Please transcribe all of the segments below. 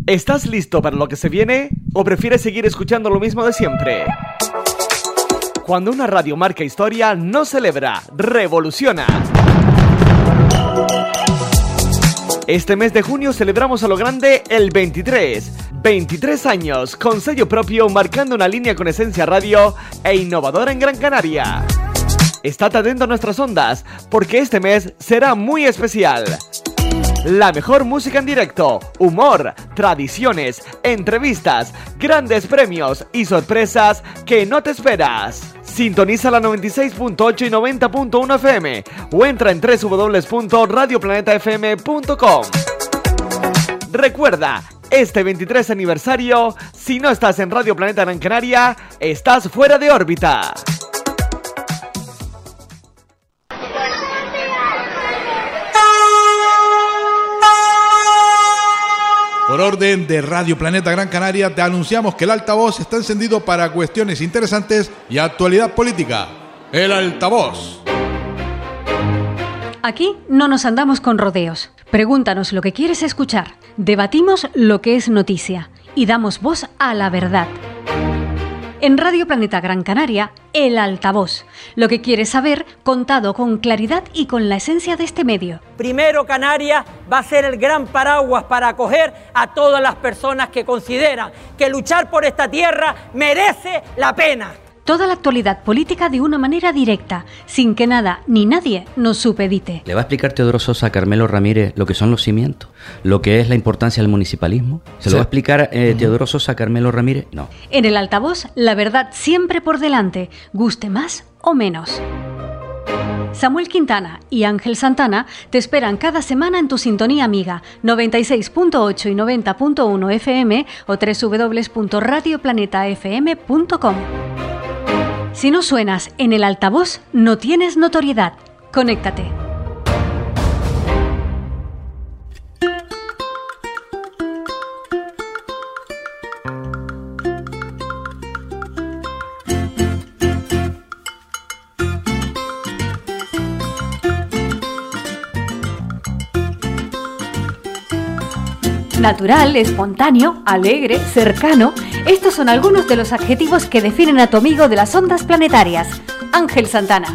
¿Estás listo para lo que se viene o prefieres seguir escuchando lo mismo de siempre? Cuando una radio marca historia, no celebra, revoluciona. Este mes de junio celebramos a lo grande el 23. 23 años con sello propio, marcando una línea con esencia radio e innovadora en Gran Canaria. Estate atento a nuestras ondas, porque este mes será muy especial. La mejor música en directo, humor, tradiciones, entrevistas, grandes premios y sorpresas que no te esperas. Sintoniza la 96.8 y 90.1 FM o entra en www.radioplanetafm.com. Recuerda, este 23 aniversario, si no estás en Radio Planeta Gran Canaria, estás fuera de órbita. Por orden de Radio Planeta Gran Canaria, te anunciamos que el altavoz está encendido para cuestiones interesantes y actualidad política. El altavoz. Aquí no nos andamos con rodeos. Pregúntanos lo que quieres escuchar, debatimos lo que es noticia y damos voz a la verdad. En Radio Planeta Gran Canaria, el altavoz. Lo que quieres saber, contado con claridad y con la esencia de este medio. Primero, Canarias va a ser el gran paraguas para acoger a todas las personas que consideran que luchar por esta tierra merece la pena. Toda la actualidad política de una manera directa, sin que nada ni nadie nos supedite. ¿Le va a explicar Teodoro Sosa a Carmelo Ramírez lo que son los cimientos? ¿Lo que es la importancia del municipalismo? ¿Se lo va a explicar Teodoro Sosa a Carmelo Ramírez? No. En el altavoz, la verdad siempre por delante, guste más o menos. Samuel Quintana y Ángel Santana te esperan cada semana en tu sintonía amiga 96.8 y 90.1 FM o www.radioplanetafm.com. Si no suenas en el altavoz, no tienes notoriedad. Conéctate. Natural, espontáneo, alegre, cercano. Estos son algunos de los adjetivos que definen a tu amigo de las ondas planetarias, Ángel Santana.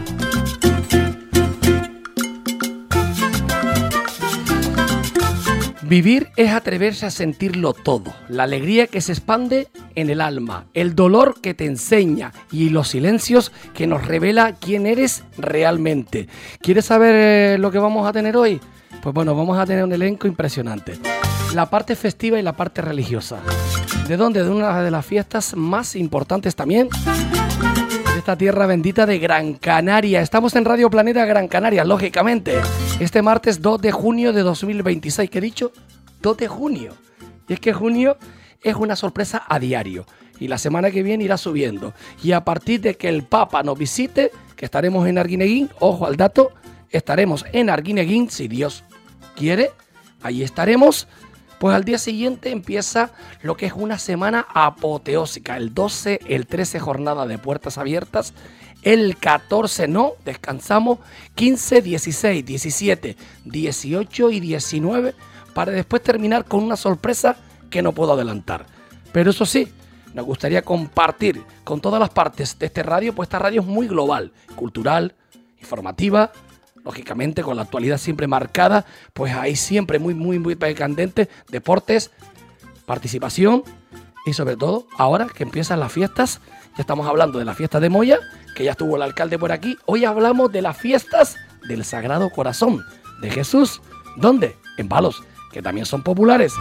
Vivir es atreverse a sentirlo todo, la alegría que se expande en el alma, el dolor que te enseña y los silencios que nos revela quién eres realmente. ¿Quieres saber lo que vamos a tener hoy? Pues bueno, vamos a tener un elenco impresionante. La parte festiva y la parte religiosa. ¿De dónde? De una de las fiestas más importantes también de esta tierra bendita de Gran Canaria. Estamos en Radio Planeta Gran Canaria, lógicamente. Este martes 2 de junio de 2026. ¿Qué he dicho? 2 de junio. Y es que junio es una sorpresa a diario. Y la semana que viene irá subiendo. Y a partir de que el Papa nos visite, que estaremos en Arguineguín, ojo al dato, estaremos en Arguineguín, si Dios quiere, ahí estaremos. Pues al día siguiente empieza lo que es una semana apoteósica. El 12, el 13 jornada de puertas abiertas. El 14 no, descansamos. 15, 16, 17, 18 y 19. Para después terminar con una sorpresa que no puedo adelantar. Pero eso sí, nos gustaría compartir con todas las partes de este radio. Pues esta radio es muy global, cultural, informativa. Lógicamente con la actualidad siempre marcada, pues ahí siempre muy candente, deportes, participación y sobre todo ahora que empiezan las fiestas, ya estamos hablando de la fiesta de Moya, que ya estuvo el alcalde por aquí, hoy hablamos de las fiestas del Sagrado Corazón de Jesús. ¿Dónde? En Palos, que también son populares.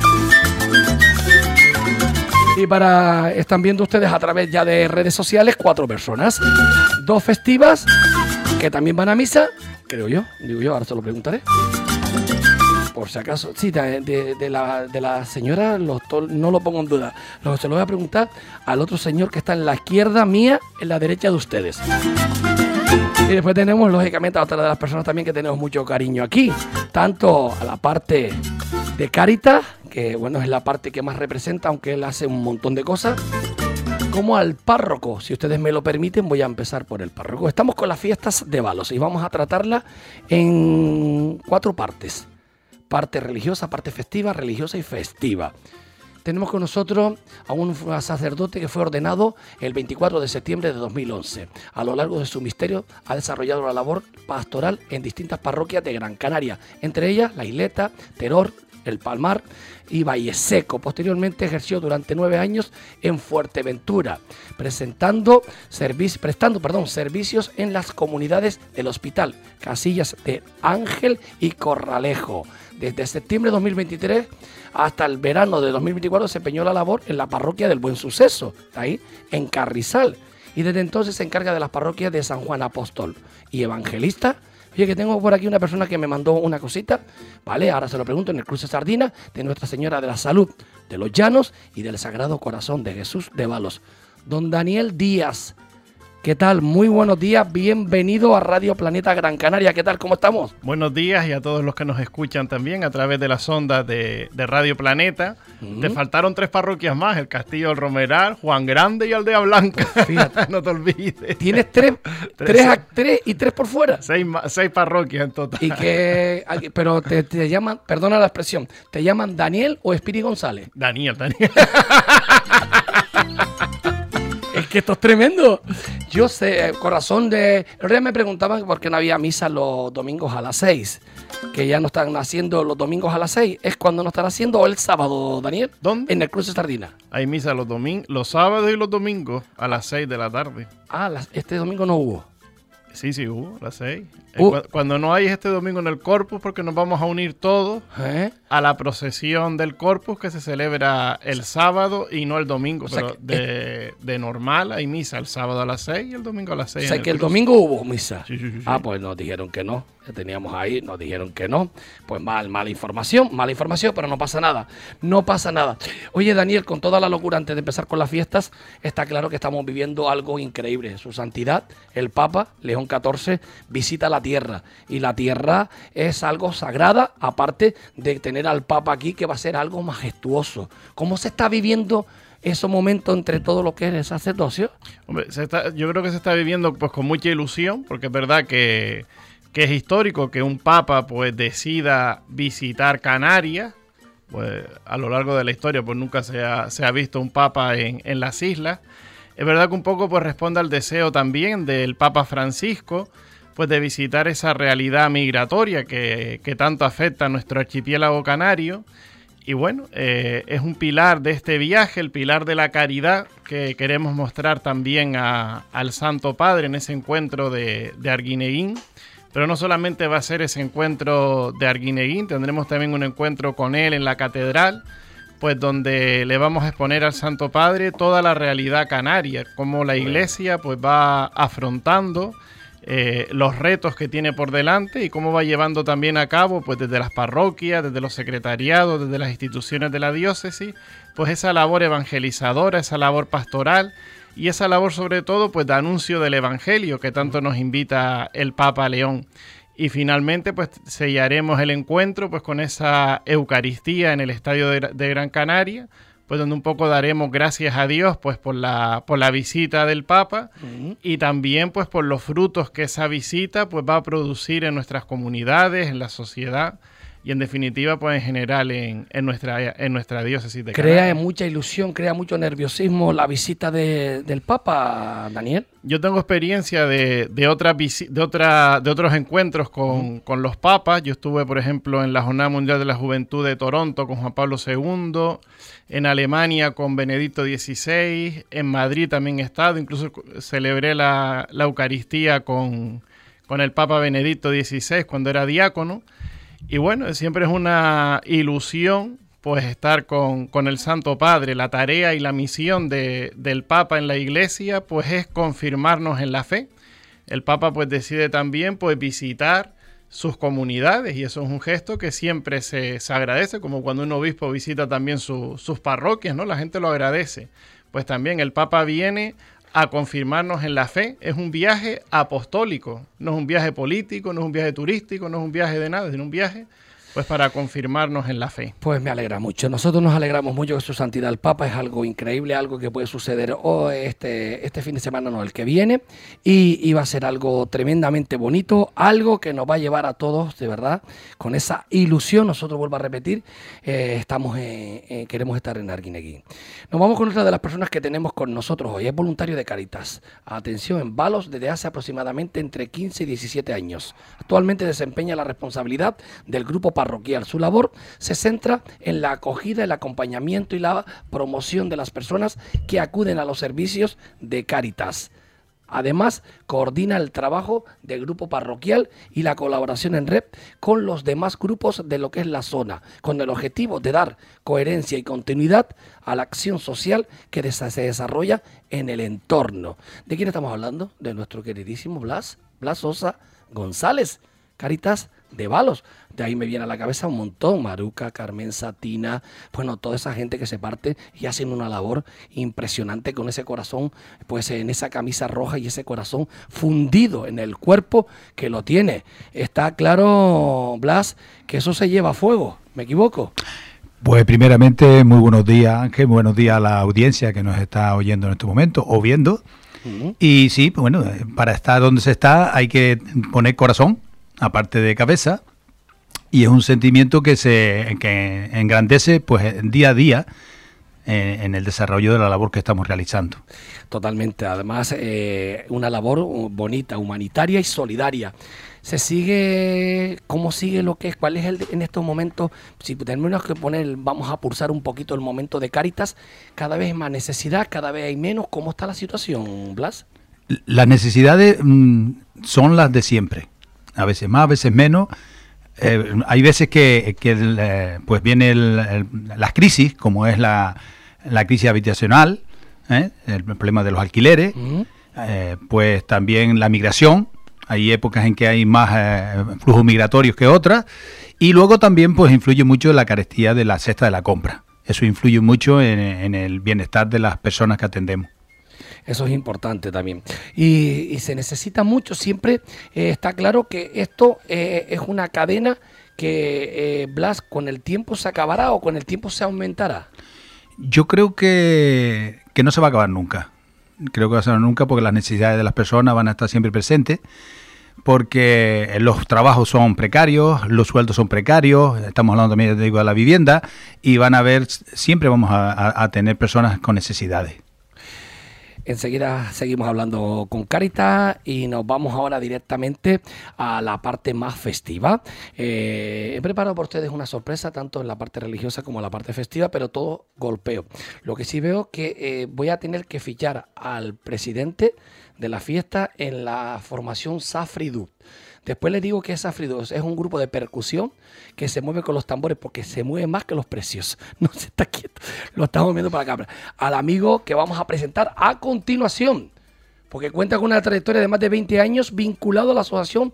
Y están viendo ustedes a través ya de redes sociales 4 personas, 2 festivas que también van a misa. Creo yo, ahora se lo preguntaré. Por si acaso, sí, de la señora no lo pongo en duda. Se lo voy a preguntar al otro señor que está en la izquierda mía, en la derecha de ustedes. Y después tenemos, lógicamente, a otra de las personas también que tenemos mucho cariño aquí. Tanto a la parte de Cáritas, que bueno, es la parte que más representa, aunque él hace un montón de cosas, como al párroco. Si ustedes me lo permiten, voy a empezar por el párroco. Estamos con las fiestas de Balos y vamos a tratarla en 4 partes. Parte religiosa, parte festiva, religiosa y festiva. tenemos con nosotros a un sacerdote que fue ordenado el 24 de septiembre de 2011. A lo largo de su ministerio ha desarrollado la labor pastoral en distintas parroquias de Gran Canaria, entre ellas La Isleta, Teror, El Palmar y Valleseco. Posteriormente ejerció durante 9 años en Fuerteventura, prestando servicios en las comunidades del Hospital Casillas de Ángel y Corralejo. Desde septiembre de 2023 hasta el verano de 2024 desempeñó la labor en la parroquia del Buen Suceso, ahí en Carrizal, y desde entonces se encarga de las parroquias de San Juan Apóstol y Evangelista. Oye, que tengo por aquí una persona que me mandó una cosita, ¿vale? Ahora se lo pregunto, en el Cruce Sardina de Nuestra Señora de la Salud de los Llanos y del Sagrado Corazón de Jesús de Balos. Don Daniel Díaz, ¿qué tal? Muy buenos días, bienvenido a Radio Planeta Gran Canaria. ¿Qué tal? ¿Cómo estamos? Buenos días y a todos los que nos escuchan también a través de las ondas de Radio Planeta. Te faltaron 3 parroquias más, el Castillo del Romeral, Juan Grande y Aldea Blanca. Fíjate. No te olvides. Tienes 3 y 3 por fuera. 6 parroquias en total. Pero te llaman, perdona la expresión, ¿te llaman Daniel o Espiri González? Daniel. Es que esto es tremendo. Yo sé, corazón de... El día me preguntaban por qué no había misa los domingos a las 6. Que ya no están haciendo los domingos a las 6. ¿Es cuando no están haciendo o el sábado, Daniel? ¿Dónde? En el Cruce Sardina. Hay misa los sábados y los domingos a las 6 de la tarde. Este domingo no hubo. Sí, hubo, a las 6. Cuando no hay este domingo en el Corpus, porque nos vamos a unir todos a la procesión del Corpus que se celebra el sábado y no el domingo. Pero de normal hay misa el sábado a las 6 y el domingo a las 6. O sea, que el domingo hubo misa. Sí. Pues nos dijeron que no. Que teníamos ahí, nos dijeron que no. Pues mala información, pero no pasa nada. No pasa nada. Oye, Daniel, con toda la locura antes de empezar con las fiestas, está claro que estamos viviendo algo increíble. Su Santidad, el Papa León XIV, visita la tierra. Y la tierra es algo sagrada, aparte de tener al Papa aquí, que va a ser algo majestuoso. ¿Cómo se está viviendo esos momentos entre todo lo que es el sacerdocio? Hombre, yo creo que se está viviendo pues con mucha ilusión, porque es verdad que es histórico que un papa pues decida visitar Canarias. Pues a lo largo de la historia pues nunca se ha visto un papa en las islas. Es verdad que un poco pues responde al deseo también del Papa Francisco pues de visitar esa realidad migratoria que tanto afecta a nuestro archipiélago canario. Y bueno, es un pilar de este viaje, el pilar de la caridad que queremos mostrar también al Santo Padre en ese encuentro de Arguineguín. Pero no solamente va a ser ese encuentro de Arguineguín, tendremos también un encuentro con él en la catedral, pues donde le vamos a exponer al Santo Padre toda la realidad canaria, cómo la Iglesia pues va afrontando los retos que tiene por delante y cómo va llevando también a cabo pues desde las parroquias, desde los secretariados, desde las instituciones de la diócesis, pues esa labor evangelizadora, esa labor pastoral y esa labor sobre todo pues de anuncio del Evangelio que tanto nos invita el Papa León. Y finalmente pues sellaremos el encuentro pues con esa Eucaristía en el Estadio de Gran Canaria, pues donde un poco daremos gracias a Dios pues por la visita del Papa y también pues por los frutos que esa visita pues va a producir en nuestras comunidades, en la sociedad y en definitiva pues en general en nuestra diócesis de Canarias. Crea mucha ilusión, crea mucho nerviosismo la visita del Papa, Daniel. Yo tengo experiencia de otros encuentros con los papas. Yo estuve, por ejemplo, en la Jornada Mundial de la Juventud de Toronto con Juan Pablo II, en Alemania con Benedicto XVI, en Madrid también he estado, incluso celebré la Eucaristía con el Papa Benedicto XVI cuando era diácono. Y bueno, siempre es una ilusión pues estar con el Santo Padre. La tarea y la misión del Papa en la Iglesia pues es confirmarnos en la fe. El Papa pues decide también pues visitar sus comunidades y eso es un gesto que siempre se agradece, como cuando un obispo visita también sus parroquias, ¿no? La gente lo agradece. Pues también el Papa viene a confirmarnos en la fe. Es un viaje apostólico, no es un viaje político, no es un viaje turístico, no es un viaje de nada, es un viaje pues para confirmarnos en la fe. Pues me alegra mucho. Nosotros nos alegramos mucho que su santidad el Papa es algo increíble, algo que puede suceder este fin de semana, no, el que viene, y va a ser algo tremendamente bonito, algo que nos va a llevar a todos, de verdad, con esa ilusión. Nosotros, vuelvo a repetir, queremos estar en Arguineguín. Nos vamos con otra de las personas que tenemos con nosotros hoy. Es voluntario de Cáritas. Atención, en Balos desde hace aproximadamente entre 15 y 17 años. Actualmente desempeña la responsabilidad del grupo parroquial. Su labor se centra en la acogida, el acompañamiento y la promoción de las personas que acuden a los servicios de Cáritas. Además, coordina el trabajo del grupo parroquial y la colaboración en red con los demás grupos de lo que es la zona, con el objetivo de dar coherencia y continuidad a la acción social que se desarrolla en el entorno. ¿De quién estamos hablando? De nuestro queridísimo Blas Sosa González, Cáritas de Balos. De ahí me viene a la cabeza un montón, Maruca, Carmen Satina, bueno, toda esa gente que se parte y hacen una labor impresionante con ese corazón, pues en esa camisa roja y ese corazón fundido en el cuerpo que lo tiene. Está claro, Blas, que eso se lleva a fuego, ¿me equivoco? Pues primeramente, muy buenos días, Ángel, buenos días a la audiencia que nos está oyendo en este momento o viendo. Y sí, bueno, para estar donde se está hay que poner corazón, aparte de cabeza, y es un sentimiento que engrandece pues día a día en el desarrollo de la labor que estamos realizando. Totalmente, además una labor bonita, humanitaria y solidaria. Se sigue, ¿cómo sigue lo que es? ¿Cuál es en estos momentos? Si tenemos que poner, vamos a pulsar un poquito el momento de Cáritas, cada vez hay más necesidad, cada vez hay menos. ¿Cómo está la situación, Blas? Las necesidades son las de siempre, a veces más, a veces menos. Hay veces que pues viene las crisis, como es la crisis habitacional, el problema de los alquileres, pues también la migración. Hay épocas en que hay más flujos migratorios que otras, y luego también pues influye mucho la carestía de la cesta de la compra. Eso influye mucho en el bienestar de las personas que atendemos. Eso es importante también. Y se necesita mucho, siempre está claro que esto es una cadena que, Blas, con el tiempo se acabará o con el tiempo se aumentará. Yo creo que no se va a acabar nunca. Creo que no va a acabar nunca porque las necesidades de las personas van a estar siempre presentes, porque los trabajos son precarios, los sueldos son precarios, estamos hablando también, te digo, de la vivienda, y siempre vamos a tener personas con necesidades. Enseguida seguimos hablando con Cáritas y nos vamos ahora directamente a la parte más festiva. He preparado por ustedes una sorpresa tanto en la parte religiosa como en la parte festiva, pero todo golpeo. Lo que sí veo que voy a tener que fichar al presidente de la fiesta en la formación Safridú. Después les digo que Safridú es un grupo de percusión que se mueve con los tambores porque se mueve más que los precios. No se está quieto. Lo estamos viendo para la cámara. Al amigo que vamos a presentar a continuación, porque cuenta con una trayectoria de más de 20 años vinculado a la asociación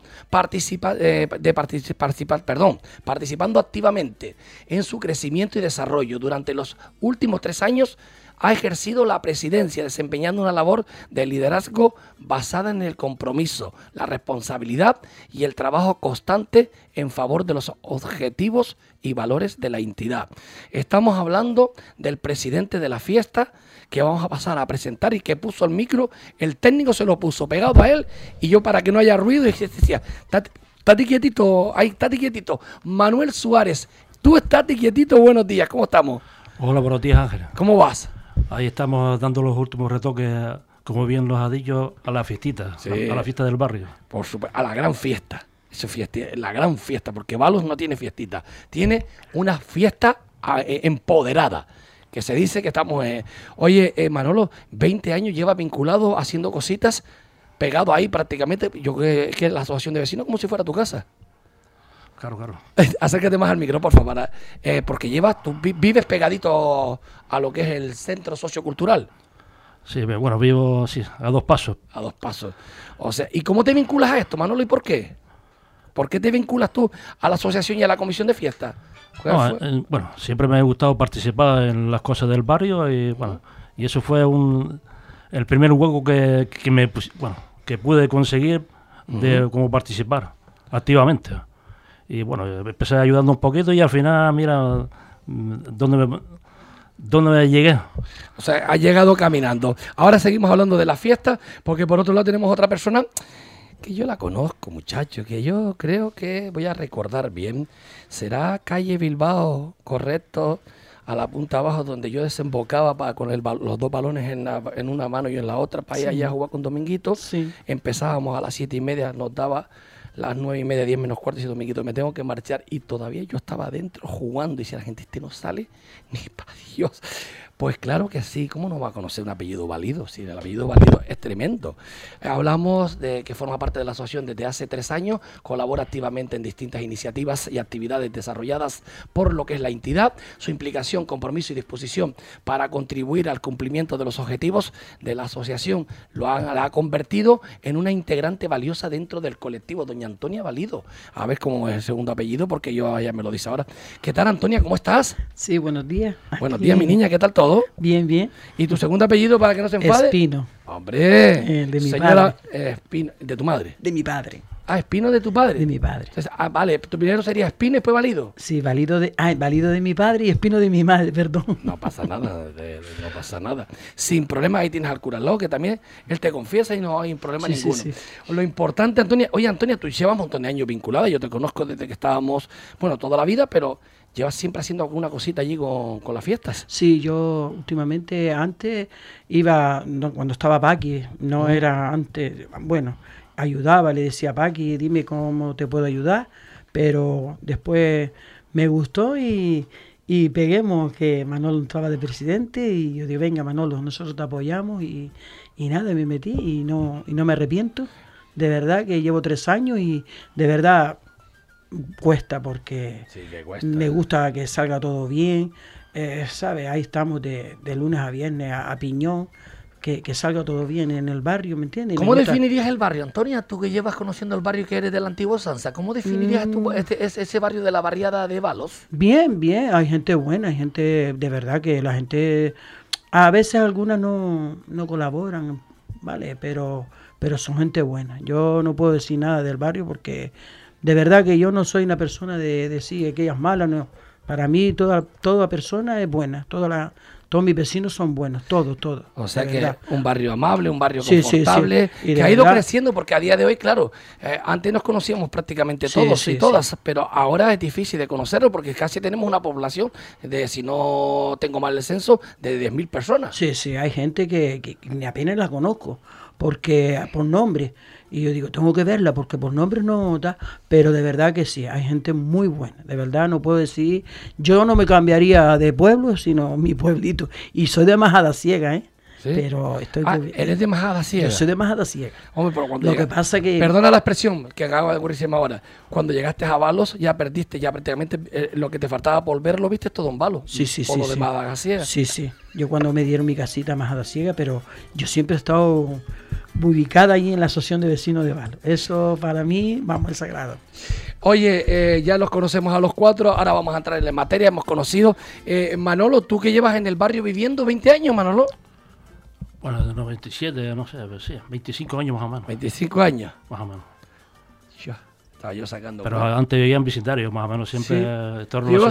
participando activamente en su crecimiento y desarrollo. Durante los últimos 3 años ha ejercido la presidencia, desempeñando una labor de liderazgo basada en el compromiso, la responsabilidad y el trabajo constante en favor de los objetivos y valores de la entidad. Estamos hablando del presidente de la fiesta, que vamos a pasar a presentar y que puso el micro, el técnico se lo puso pegado a él y yo, para que no haya ruido, decía, estate quietito, ahí, estate quietito. Manuel Suárez, tú estate quietito, buenos días, ¿cómo estamos? Hola, buenos días, Ángel. ¿Cómo vas? Ahí estamos dando los últimos retoques, como bien los ha dicho, a la fiestita, sí, a la fiesta del barrio. Por supuesto, a la gran fiesta. La gran fiesta, porque Balos no tiene fiestita, tiene una fiesta empoderada, que se dice que estamos... Oye, Manolo, 20 años lleva vinculado haciendo cositas, pegado ahí prácticamente, yo creo que es la asociación de vecinos, como si fuera tu casa. Claro, claro. Acércate más al micro, por favor, porque tú vives pegadito a lo que es el centro sociocultural. Sí, bueno, vivo a 2 pasos. A 2 pasos. O sea, ¿y cómo te vinculas a esto, Manolo, y por qué? ¿Por qué te vinculas tú a la asociación y a la comisión de fiesta? Bueno, siempre me ha gustado participar en las cosas del barrio y bueno, y eso fue el primer hueco que pude conseguir de cómo participar activamente. Y bueno, empecé ayudando un poquito y al final, mira, ¿dónde me llegué? O sea, ha llegado caminando. Ahora seguimos hablando de la fiesta, porque por otro lado tenemos otra persona que yo la conozco, muchacho, que yo creo que voy a recordar bien. Será calle Bilbao, correcto, a la punta abajo donde yo desembocaba con los dos balones en una mano y en la otra para ir allá a jugar con Dominguito. Sí. Empezábamos a las 7:30, nos daba las 9:30, 10 menos cuarto, y dice Dominguito, me tengo que marchar. Y todavía yo estaba adentro jugando y si la gente no sale, ni para Dios. Pues claro que sí, ¿cómo no va a conocer un apellido válido? Si el apellido válido es tremendo. Hablamos de que forma parte de la asociación desde hace 3 años, colabora activamente en distintas iniciativas y actividades desarrolladas por lo que es la entidad. Su implicación, compromiso y disposición para contribuir al cumplimiento de los objetivos de la asociación la ha convertido en una integrante valiosa dentro del colectivo. Doña Antonia Valido. A ver cómo es el segundo apellido, porque ya me lo dice ahora. ¿Qué tal, Antonia? ¿Cómo estás? Sí, buenos días. Buenos días, mi niña. ¿Qué tal todo? Bien, bien. ¿Y tu segundo apellido para que no se enfade? Espino. Hombre, de mi señora padre. Espino, ¿de tu madre? De mi padre. Ah, Espino de tu padre. De mi padre. Entonces, vale, tu primero sería Espino y después Valido. Sí, Valido de mi padre y Espino de mi madre, perdón. No pasa nada, no pasa nada. Sin problema, ahí tienes al cura al lado, que también él te confiesa y no hay problema ninguno. Sí. Lo importante, Antonia, oye, Antonia, tú llevas un montón de años vinculada, yo te conozco desde que estábamos, bueno, toda la vida, pero llevas siempre haciendo alguna cosita allí con las fiestas. Sí, yo últimamente, antes iba, cuando estaba Paqui, no era antes, bueno, ayudaba, le decía a Paqui, dime cómo te puedo ayudar, pero después me gustó y peguemos que Manolo estaba de presidente y yo digo, venga Manolo, nosotros te apoyamos y nada, me metí y no me arrepiento, de verdad que llevo 3 años y de verdad cuesta porque sí, que cuesta. Me gusta que salga todo bien, ¿sabes? Ahí estamos de lunes a viernes a piñón. Que salga todo bien en el barrio, ¿me entiendes? ¿Cómo definirías el barrio, Antonia? Tú que llevas conociendo el barrio, que eres del antiguo Sansa, ¿cómo definirías tú ese barrio de la barriada de Balos? Bien, hay gente buena, hay gente de verdad que la gente, a veces algunas no colaboran, ¿vale? Pero son gente buena. Yo no puedo decir nada del barrio porque de verdad que yo no soy una persona de decir que ella es mala, no. Para mí toda persona es buena, todos mis vecinos son buenos, todos. O sea que un barrio amable, un barrio confortable, sí. Que ha ido creciendo porque a día de hoy, claro, antes nos conocíamos prácticamente todos y todas, pero ahora es difícil de conocerlo porque casi tenemos una población de, si no tengo mal el censo, de 10.000 personas. Sí, hay gente que ni apenas la conozco, porque por nombre. Y yo digo, tengo que verla porque por nombre no está, pero de verdad que sí, hay gente muy buena, de verdad no puedo decir, yo no me cambiaría de pueblo, sino mi pueblito, y soy de Majadahonda, ¿eh? ¿Sí? Pero estoy eres de Majadahonda. Yo soy de Majadahonda. Hombre, pero cuando que pasa que perdona la expresión que acaba de ocurrirse ahora. Cuando llegaste a Balos ya perdiste, ya prácticamente lo que te faltaba por ver lo viste todo en Balos. Sí. Por lo de Majadahonda. Sí. Yo cuando me dieron mi casita a Majadahonda, pero yo siempre he estado ubicada ahí en la asociación de vecinos de Balos. Eso para mí, vamos, es sagrado. Oye, ya los conocemos a los 4, ahora vamos a entrar en la materia, hemos conocido. Manolo, tú que llevas en el barrio viviendo 20 años, Manolo. Bueno, de 97, no sé, pero sí, 25 años más o menos. 25 años. Más o menos. Estaba yo sacando. Pero antes vivía en vecindario, más o menos, siempre. Sí. Llevo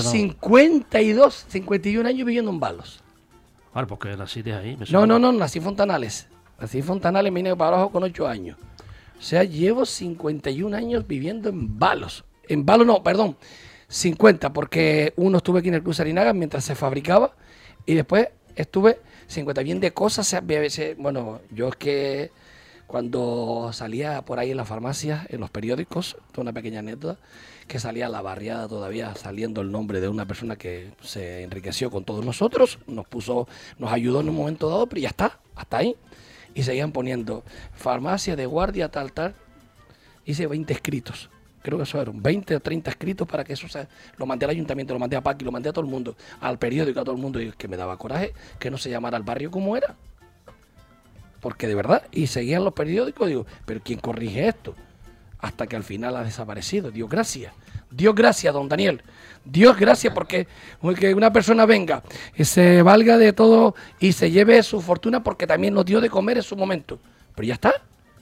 51 años viviendo en Balos. Claro, porque nací de ahí. No, nací en Fontanales. Nací en Fontanales, me vine para abajo con 8 años. O sea, llevo 51 años viviendo en Balos. En Balos no, perdón, 50, porque uno estuve aquí en el Cruz Arinaga mientras se fabricaba y después estuve 50 bien de cosas. Bueno, yo es que cuando salía por ahí en las farmacias, en los periódicos, una pequeña anécdota, que salía la barriada todavía saliendo el nombre de una persona que se enriqueció con todos nosotros, nos ayudó en un momento dado, pero ya está, hasta ahí. Y seguían poniendo farmacia de guardia, tal. Hice 20 escritos. Creo que eso eran 20 o 30 escritos para que eso lo mandé al ayuntamiento, lo mandé a Paqui, lo mandé a todo el mundo, al periódico, a todo el mundo. Y que me daba coraje que no se llamara el barrio como era. Porque de verdad, y seguían los periódicos, digo, pero ¿quién corrige esto? Hasta que al final ha desaparecido. Dios gracias, don Daniel. Dios gracias porque una persona venga y se valga de todo y se lleve su fortuna porque también nos dio de comer en su momento. Pero ya está.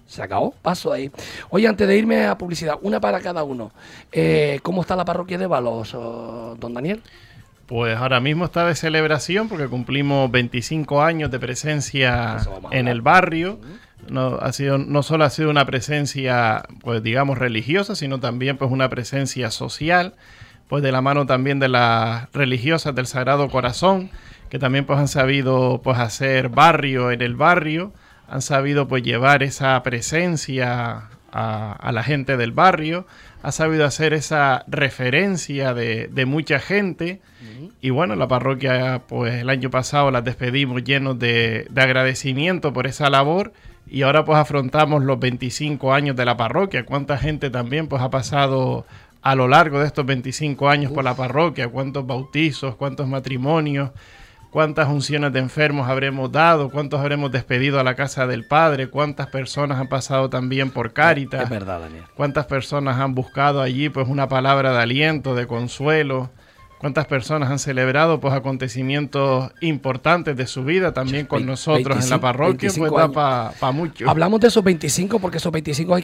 Se acabó, paso ahí. Oye, antes de irme a publicidad, una para cada uno. ¿Cómo está la parroquia de Balos, don Daniel? Pues ahora mismo está de celebración porque cumplimos 25 años de presencia en el barrio. No solo ha sido una presencia, pues digamos, religiosa, sino también pues una presencia social, pues de la mano también de las religiosas del Sagrado Corazón, que también pues han sabido pues hacer barrio en el barrio, han sabido pues llevar esa presencia a la gente del barrio, ha sabido hacer esa referencia de mucha gente. Y bueno, la parroquia pues el año pasado las despedimos llenos de agradecimiento por esa labor, y ahora pues afrontamos los 25 años de la parroquia. Cuánta gente también pues ha pasado a lo largo de estos 25 años por la parroquia, cuántos bautizos, cuántos matrimonios, cuántas unciones de enfermos habremos dado, cuántos habremos despedido a la casa del Padre, cuántas personas han pasado también por Cáritas. Es verdad, Daniel. Cuántas personas han buscado allí pues una palabra de aliento, de consuelo. Cuántas personas han celebrado pues acontecimientos importantes de su vida también con nosotros 25, en la parroquia, pues da para mucho. Hablamos de esos 25 porque esos 25 hay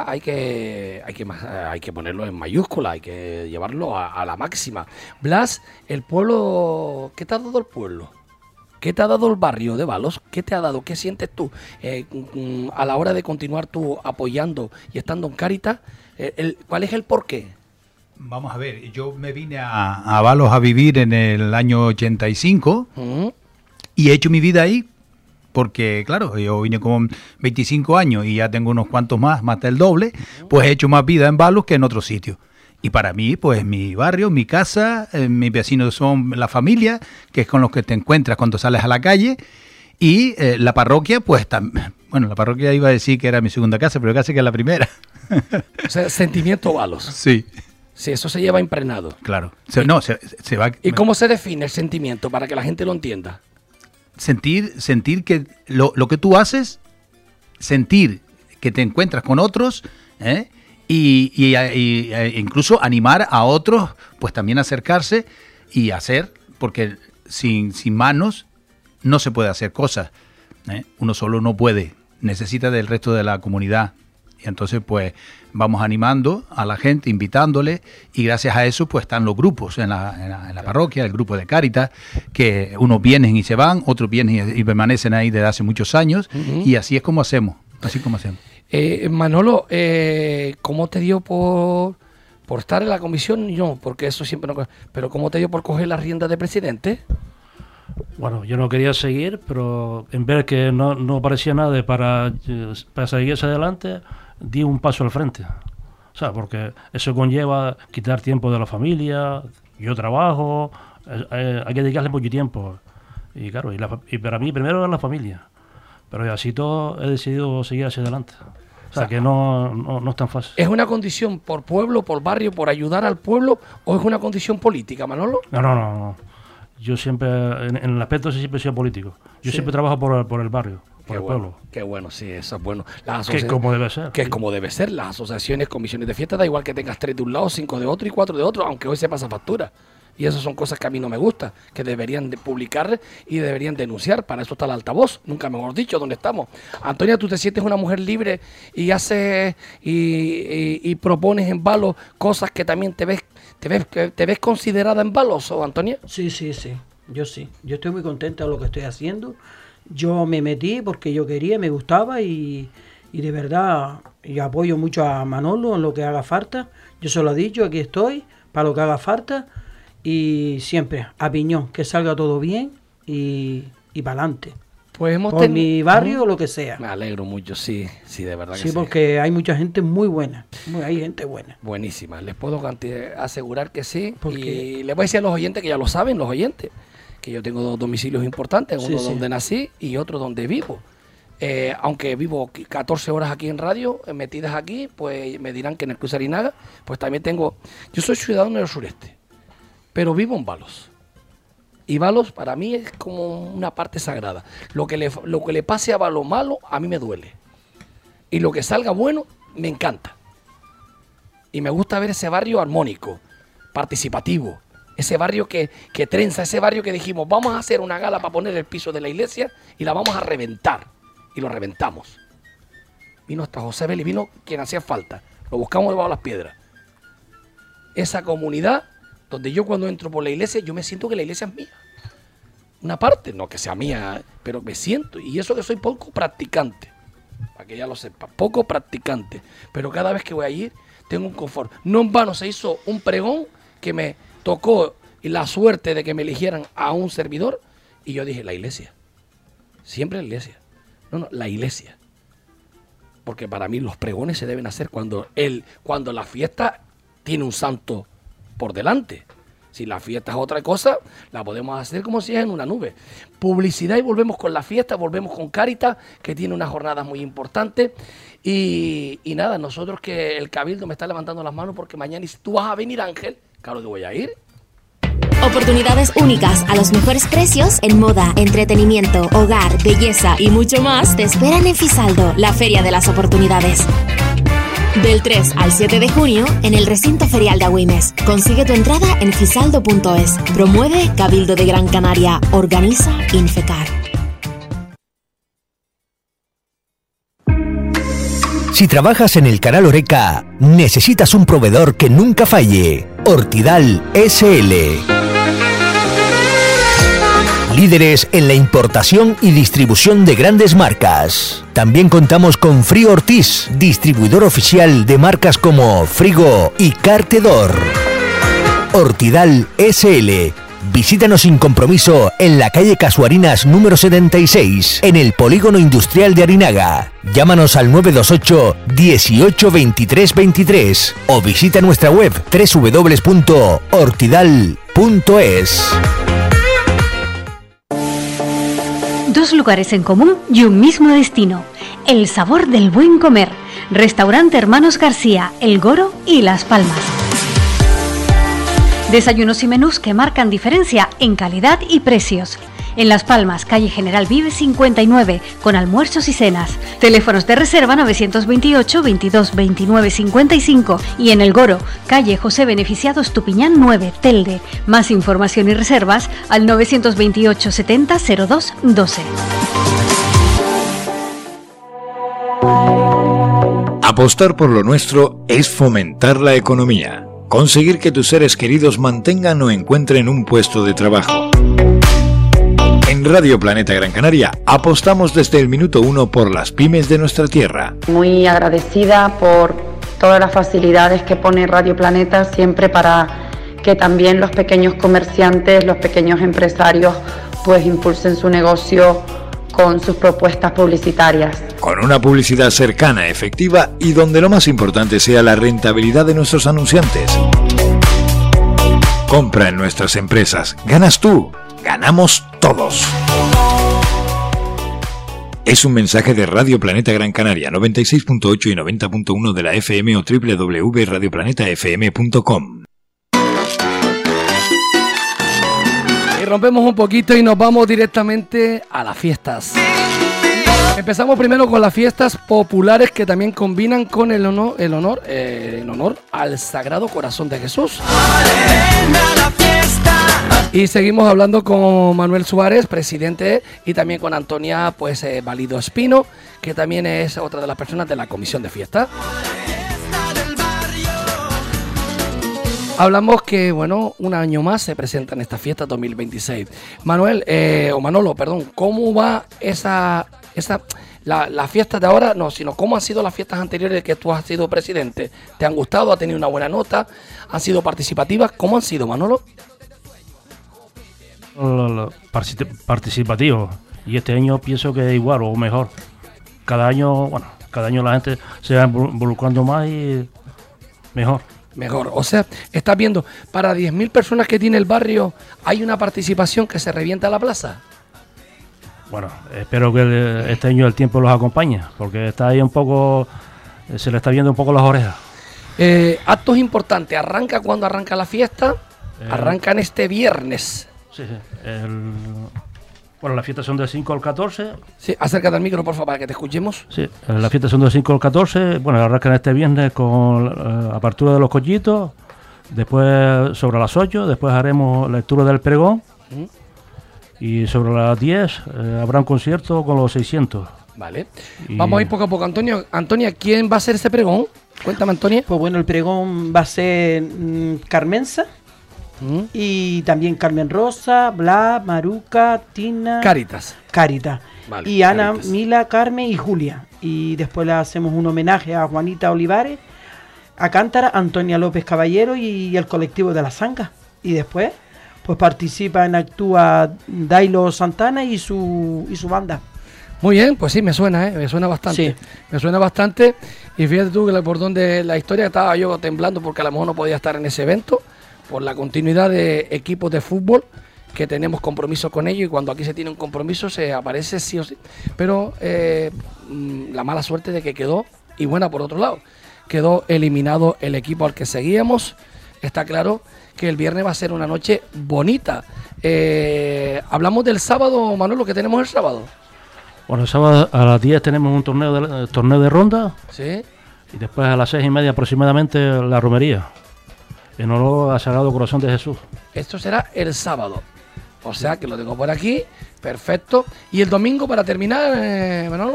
que ponerlo en mayúscula, hay que llevarlo a la máxima. Blas, el pueblo, ¿qué te ha dado el pueblo? ¿Qué te ha dado el barrio de Balos? ¿Qué te ha dado? ¿Qué sientes tú a la hora de continuar tú apoyando y estando en Cáritas? ¿Cuál es el porqué? Vamos a ver, yo me vine a Balos a vivir en el año 85 y he hecho mi vida ahí porque, claro, yo vine con 25 años y ya tengo unos cuantos más del doble, pues he hecho más vida en Balos que en otros sitios. Y para mí, pues mi barrio, mi casa, mis vecinos son la familia, que es con los que te encuentras cuando sales a la calle. Y la parroquia, pues bueno, la parroquia iba a decir que era mi segunda casa, pero casi que es la primera. O sea, sentimiento Balos. Sí. Sí, eso se lleva impregnado. Claro. Se va. ¿Y cómo se define el sentimiento para que la gente lo entienda? Sentir que lo que tú haces, sentir que te encuentras con otros, y incluso animar a otros, pues también acercarse y hacer, porque sin manos no se puede hacer cosas. Uno solo no puede, necesita del resto de la comunidad. Y entonces pues vamos animando a la gente, invitándole, y gracias a eso pues están los grupos en la parroquia, el grupo de Cáritas, que unos vienen y se van, otros vienen y permanecen ahí desde hace muchos años, y así es como hacemos, Manolo, ¿cómo te dio por estar en la comisión? No, porque eso siempre no... Pero ¿cómo te dio por coger la rienda de presidente? Bueno, yo no quería seguir, pero en ver que no aparecía nada para seguir hacia adelante, di un paso al frente. O sea, porque eso conlleva quitar tiempo de la familia, yo trabajo, hay que dedicarle mucho tiempo. Y claro, y para mí primero es la familia. Pero así todo he decidido seguir hacia adelante. O sea, que no es tan fácil. ¿Es una condición por pueblo, por barrio, por ayudar al pueblo, o es una condición política, Manolo? No. Yo siempre, en el aspecto siempre he sido político. Yo siempre trabajo por el barrio, por el pueblo. Qué bueno, sí, eso es bueno. Que es como debe ser. Que es como debe ser. Las asociaciones, comisiones de fiesta, da igual que tengas 3 de un lado, 5 de otro y 4 de otro, aunque hoy se pasa factura. Y esas son cosas que a mí no me gustan, que deberían de publicar y deberían denunciar. Para eso está el altavoz, nunca mejor dicho, ¿dónde estamos? Antonia, ¿tú te sientes una mujer libre y haces y propones en Balos cosas que también te ves considerada en Balos, ¿o Antonia? Sí. Yo estoy muy contenta de lo que estoy haciendo. Yo me metí porque yo quería, me gustaba y de verdad yo apoyo mucho a Manolo en lo que haga falta. Yo se lo he dicho, aquí estoy para lo que haga falta. Y siempre, a piñón, que salga todo bien y para adelante. Pues por mi barrio o lo que sea. Me alegro mucho, sí, de verdad que sí. Sí, porque hay mucha gente muy buena, hay gente buena. Buenísima, les puedo asegurar que sí. Y les voy a decir a los oyentes, que ya lo saben los oyentes, que yo tengo 2 domicilios importantes, uno donde nací y otro donde vivo. Aunque vivo 14 horas aquí en radio, metidas aquí, pues me dirán que en el Cruz Arinaga, pues también tengo... Yo soy ciudadano del sureste, pero vivo en Balos. Y Balos para mí es como una parte sagrada. Lo que le pase a Balos malo, a mí me duele. Y lo que salga bueno, me encanta. Y me gusta ver ese barrio armónico, participativo. Ese barrio que trenza, ese barrio que dijimos, vamos a hacer una gala para poner el piso de la iglesia y la vamos a reventar. Y lo reventamos. vino hasta José Beli, vino quien hacía falta. Lo buscamos debajo de las piedras. Esa comunidad donde yo cuando entro por la iglesia, yo me siento que la iglesia es mía. Una parte, no que sea mía, pero me siento. Y eso que soy poco practicante, para que ya lo sepa, poco practicante. Pero cada vez que voy a ir, tengo un confort. No en vano se hizo un pregón que me tocó la suerte de que me eligieran a un servidor. Y yo dije, la iglesia. Siempre la iglesia. No, la iglesia. Porque para mí los pregones se deben hacer cuando la fiesta tiene un santo por delante. Si la fiesta es otra cosa, la podemos hacer como si es en una nube. Publicidad y volvemos con la fiesta, volvemos con Cáritas, que tiene unas jornadas muy importantes. Y nada, nosotros que el Cabildo me está levantando las manos porque mañana, y si tú vas a venir, Ángel, claro que voy a ir. Oportunidades únicas a los mejores precios en moda, entretenimiento, hogar, belleza y mucho más te esperan en Fisaldo, la feria de las oportunidades. Del 3 al 7 de junio en el recinto ferial de Agüimes. Consigue tu entrada en fisaldo.es. Promueve Cabildo de Gran Canaria. Organiza Infecar. Si trabajas en el Canal Oreca, necesitas un proveedor que nunca falle. Ortidal SL. Líderes en la importación y distribución de grandes marcas. También contamos con Frío Ortiz, distribuidor oficial de marcas como Frigo y Cartedor. Ortidal SL. Visítanos sin compromiso en la calle Casuarinas número 76, en el Polígono Industrial de Arinaga. Llámanos al 928 18 23 23 o visita nuestra web www.ortidal.es. Dos lugares en común y un mismo destino. El sabor del buen comer. Restaurante Hermanos García, El Goro y Las Palmas. Desayunos y menús que marcan diferencia en calidad y precios. En Las Palmas, calle General Vives 59, con almuerzos y cenas. Teléfonos de reserva 928 22 29 55 y en El Goro, calle José Beneficiado Estupiñán 9, Telde. Más información y reservas al 928 70 02 12. Apostar por lo nuestro es fomentar la economía. Conseguir que tus seres queridos mantengan o encuentren un puesto de trabajo. En Radio Planeta Gran Canaria apostamos desde el minuto 1 por las pymes de nuestra tierra. Muy agradecida por todas las facilidades que pone Radio Planeta siempre para que también los pequeños comerciantes, los pequeños empresarios pues impulsen su negocio con sus propuestas publicitarias. Con una publicidad cercana, efectiva y donde lo más importante sea la rentabilidad de nuestros anunciantes. Compra en nuestras empresas. Ganas tú. Ganamos todos. Es un mensaje de Radio Planeta Gran Canaria, 96.8 y 90.1 de la FM o www.radioplanetafm.com. Y rompemos un poquito y nos vamos directamente a las fiestas. Empezamos primero con las fiestas populares que también combinan con el honor al Sagrado Corazón de Jesús. Y seguimos hablando con Manuel Suárez, presidente, y también con Antonia Valido Espino, que también es otra de las personas de la comisión de fiesta. Hablamos que, bueno, un año más se presenta en esta fiesta 2026. Manolo, ¿cómo va la fiesta de ahora? No, sino cómo han sido las fiestas anteriores que tú has sido presidente. ¿Te han gustado? ¿Ha tenido una buena nota? ¿Han sido participativas? ¿Cómo han sido, Manolo? Participativo, y este año pienso que es igual o mejor. Cada año la gente se va involucrando más y mejor. O sea, estás viendo, para 10.000 personas que tiene el barrio, hay una participación que se revienta a la plaza. Bueno, espero que este año el tiempo los acompañe, porque está ahí un poco, se le está viendo un poco las orejas. Actos importantes, ¿cuándo arranca la fiesta? Arrancan este viernes. Sí. Las fiestas son del 5 al 14. Sí, acércate al micro, por favor, para que te escuchemos. Sí, las fiestas son del 5 al 14. Bueno, arrancan este viernes con apertura de los collitos. Después, sobre las 8, después haremos lectura del pregón. Y sobre las 10 habrá un concierto con los 600. Vale. Vamos a ir poco a poco, Antonio. Antonia, ¿quién va a ser ese pregón? Cuéntame, Antonia. Pues bueno, el pregón va a ser Carmenza. Y también Carmen Rosa, Bla, Maruca, Tina... Caritas. Vale, y Ana, Caritas. Mila, Carmen y Julia. Y después le hacemos un homenaje a Juanita Olivares, a Cántara, Antonia López Caballero y el colectivo de la Zanga. Y después pues actúa Dailo Santana y su banda. Muy bien, pues sí, me suena bastante. Sí. Me suena bastante. Y fíjate tú que por donde la historia estaba yo temblando porque a lo mejor no podía estar en ese evento por la continuidad de equipos de fútbol que tenemos compromiso con ellos y cuando aquí se tiene un compromiso se aparece sí o sí. Pero la mala suerte de que quedó, y buena por otro lado, quedó eliminado el equipo al que seguíamos. Está claro que el viernes va a ser una noche bonita. Hablamos del sábado, Manolo, que tenemos el sábado. Bueno, el sábado a las 10 tenemos un torneo de ronda. Sí. Y después a las 6:30 aproximadamente la romería, en honor al Sagrado Corazón de Jesús. Esto será el sábado. O sea que lo tengo por aquí. Perfecto. ¿Y el domingo para terminar, Manolo?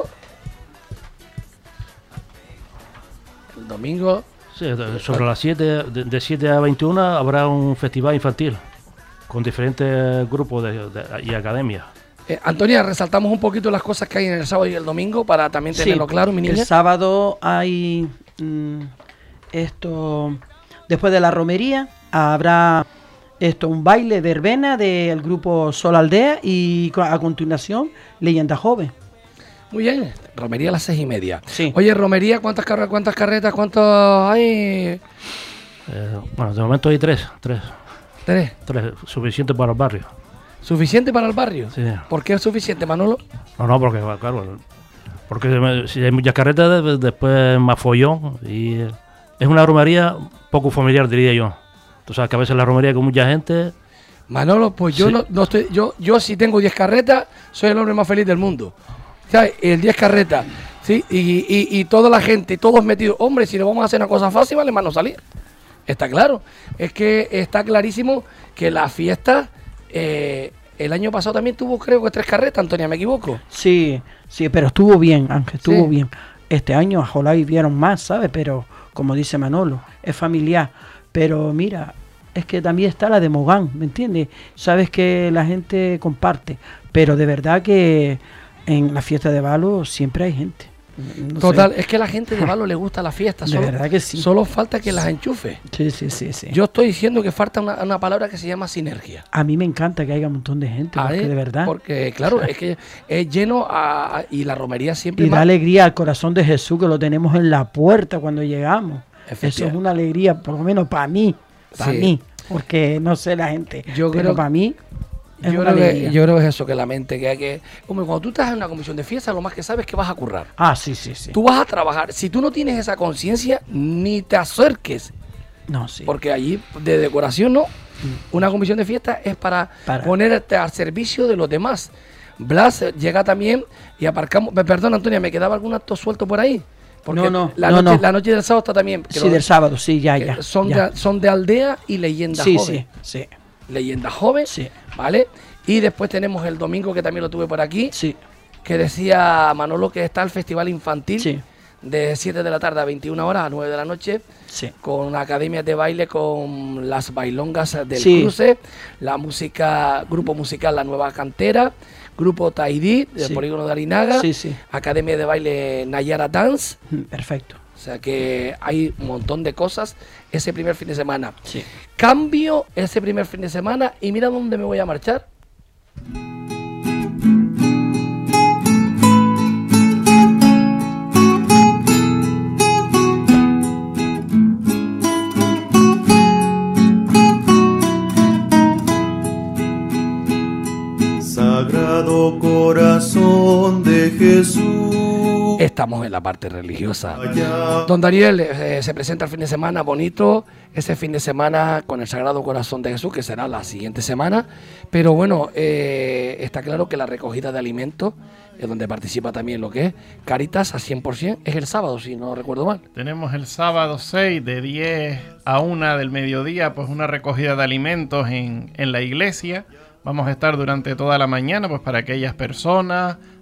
El domingo... Sí, sobre las 7, de 7 a 21 habrá un festival infantil con diferentes grupos y academias. Antonia, resaltamos un poquito las cosas que hay en el sábado y el domingo para también tenerlo claro, mi niña. El sábado hay después de la romería habrá un baile verbena del grupo Sol Aldea y a continuación Leyenda Joven. Muy bien, romería a las 6:30. Sí. Oye, romería, ¿cuántas carretas, cuántos hay? Bueno, de momento hay 3. 3, suficiente para el barrio. ¿Suficiente para el barrio? Sí. ¿Por qué es suficiente, Manolo? No, porque claro, porque si hay muchas carretas, después más follón y es una romería poco familiar, diría yo. Tú sabes que a veces la romería con mucha gente... Manolo, pues yo sí. no estoy, yo si tengo 10 carretas, soy el hombre más feliz del mundo. ¿Sabes? El 10 carretas, ¿sí? Y toda la gente, todos metidos. Hombre, si le vamos a hacer una cosa fácil, vale más no salir. Está claro. Es que está clarísimo que la fiesta, el año pasado también tuvo, creo que 3 carretas, Antonia, ¿me equivoco? Sí, pero estuvo bien, Ángel, estuvo bien. Este año ojalá vieron más, ¿sabes? Pero, como dice Manolo, es familiar. Pero mira, es que también está la de Mogán, ¿me entiendes? Sabes que la gente comparte, pero de verdad que en la fiesta de Valo siempre hay gente. No Total, sé. es que a la gente de Valo le gusta la fiesta. De verdad que sí. Solo falta que las enchufe. Sí. Yo estoy diciendo que falta una palabra que se llama sinergia. A mí me encanta que haya un montón de gente, porque de verdad. Porque, claro, es que es lleno y la romería siempre... Y da alegría al corazón de Jesús, que lo tenemos en la puerta cuando llegamos. Eso es una alegría, por lo menos para mí. Para mí. Porque no sé la gente. Yo creo para mí... Yo creo que es eso, que la mente, que hay que... Hombre, cuando tú estás en una comisión de fiesta, lo más que sabes es que vas a currar. Sí. Tú vas a trabajar. Si tú no tienes esa conciencia, ni te acerques. No, sí. Porque allí, de decoración, no. Una comisión de fiesta es para ponerte al servicio de los demás. Blas llega también y aparcamos... Perdón, Antonia, ¿me quedaba algún acto suelto por ahí? Porque la noche del sábado está también... Sí, del sábado, sí, ya. Son de Aldea y Leyenda Joven. Sí. Leyenda Joven, ¿vale? Y después tenemos el domingo, que también lo tuve por aquí, que decía Manolo que está el festival infantil de 7 de la tarde a 21 horas, a 9 de la noche, con academias de baile, con las bailongas del cruce, la música, grupo musical La Nueva Cantera, grupo Taidí, del Polígono de Arinaga, academia de baile Nayara Dance. Perfecto. O sea que hay un montón de cosas ese primer fin de semana. Cambio ese primer fin de semana y mira dónde me voy a marchar. Sagrado Corazón de Jesús. Estamos en la parte religiosa. Don Daniel, se presenta el fin de semana bonito, ese fin de semana con el Sagrado Corazón de Jesús, que será la siguiente semana. Pero bueno, está claro que la recogida de alimentos, donde participa también lo que es Caritas a 100%, es el sábado, si no recuerdo mal. Tenemos el sábado 6 de 10 a 1 del mediodía, pues una recogida de alimentos en la iglesia. Vamos a estar durante toda la mañana, pues para aquellas personas,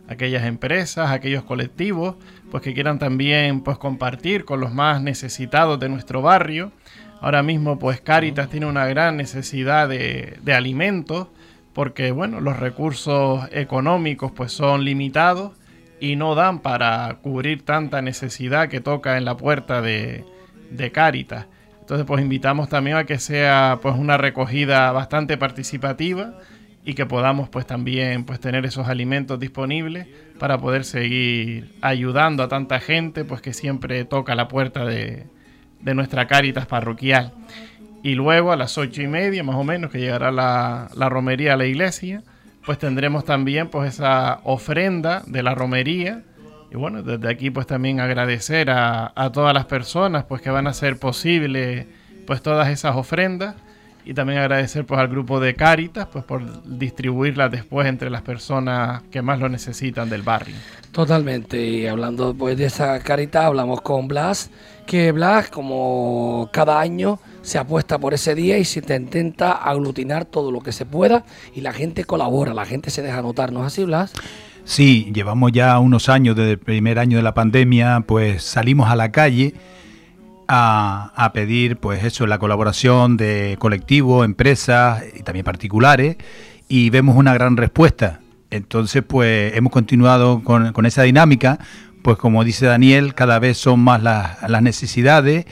aquellas empresas, aquellos colectivos, pues que quieran también pues compartir con los más necesitados de nuestro barrio. Ahora mismo pues Cáritas tiene una gran necesidad de alimentos, porque bueno, los recursos económicos pues son limitados y no dan para cubrir tanta necesidad que toca en la puerta de Cáritas. Entonces pues invitamos también a que sea pues una recogida bastante participativa y que podamos pues también pues tener esos alimentos disponibles para poder seguir ayudando a tanta gente pues que siempre toca la puerta de nuestra Cáritas parroquial. Y luego a las 8:30 más o menos, que llegará la romería a la iglesia, pues tendremos también pues esa ofrenda de la romería. Y bueno, desde aquí pues también agradecer a todas las personas pues que van a hacer posible pues todas esas ofrendas, y también agradecer pues al grupo de Cáritas pues por distribuirlas después entre las personas que más lo necesitan del barrio. Totalmente, y hablando pues de esa Cáritas, hablamos con Blas, que Blas, como cada año, se apuesta por ese día y se te intenta aglutinar todo lo que se pueda, y la gente colabora, la gente se deja notar, ¿no es así, Blas? Sí, llevamos ya unos años, desde el primer año de la pandemia, pues salimos a la calle a pedir pues eso, la colaboración de colectivos, empresas y también particulares, y vemos una gran respuesta. Entonces pues hemos continuado con esa dinámica, pues como dice Daniel, cada vez son más las necesidades,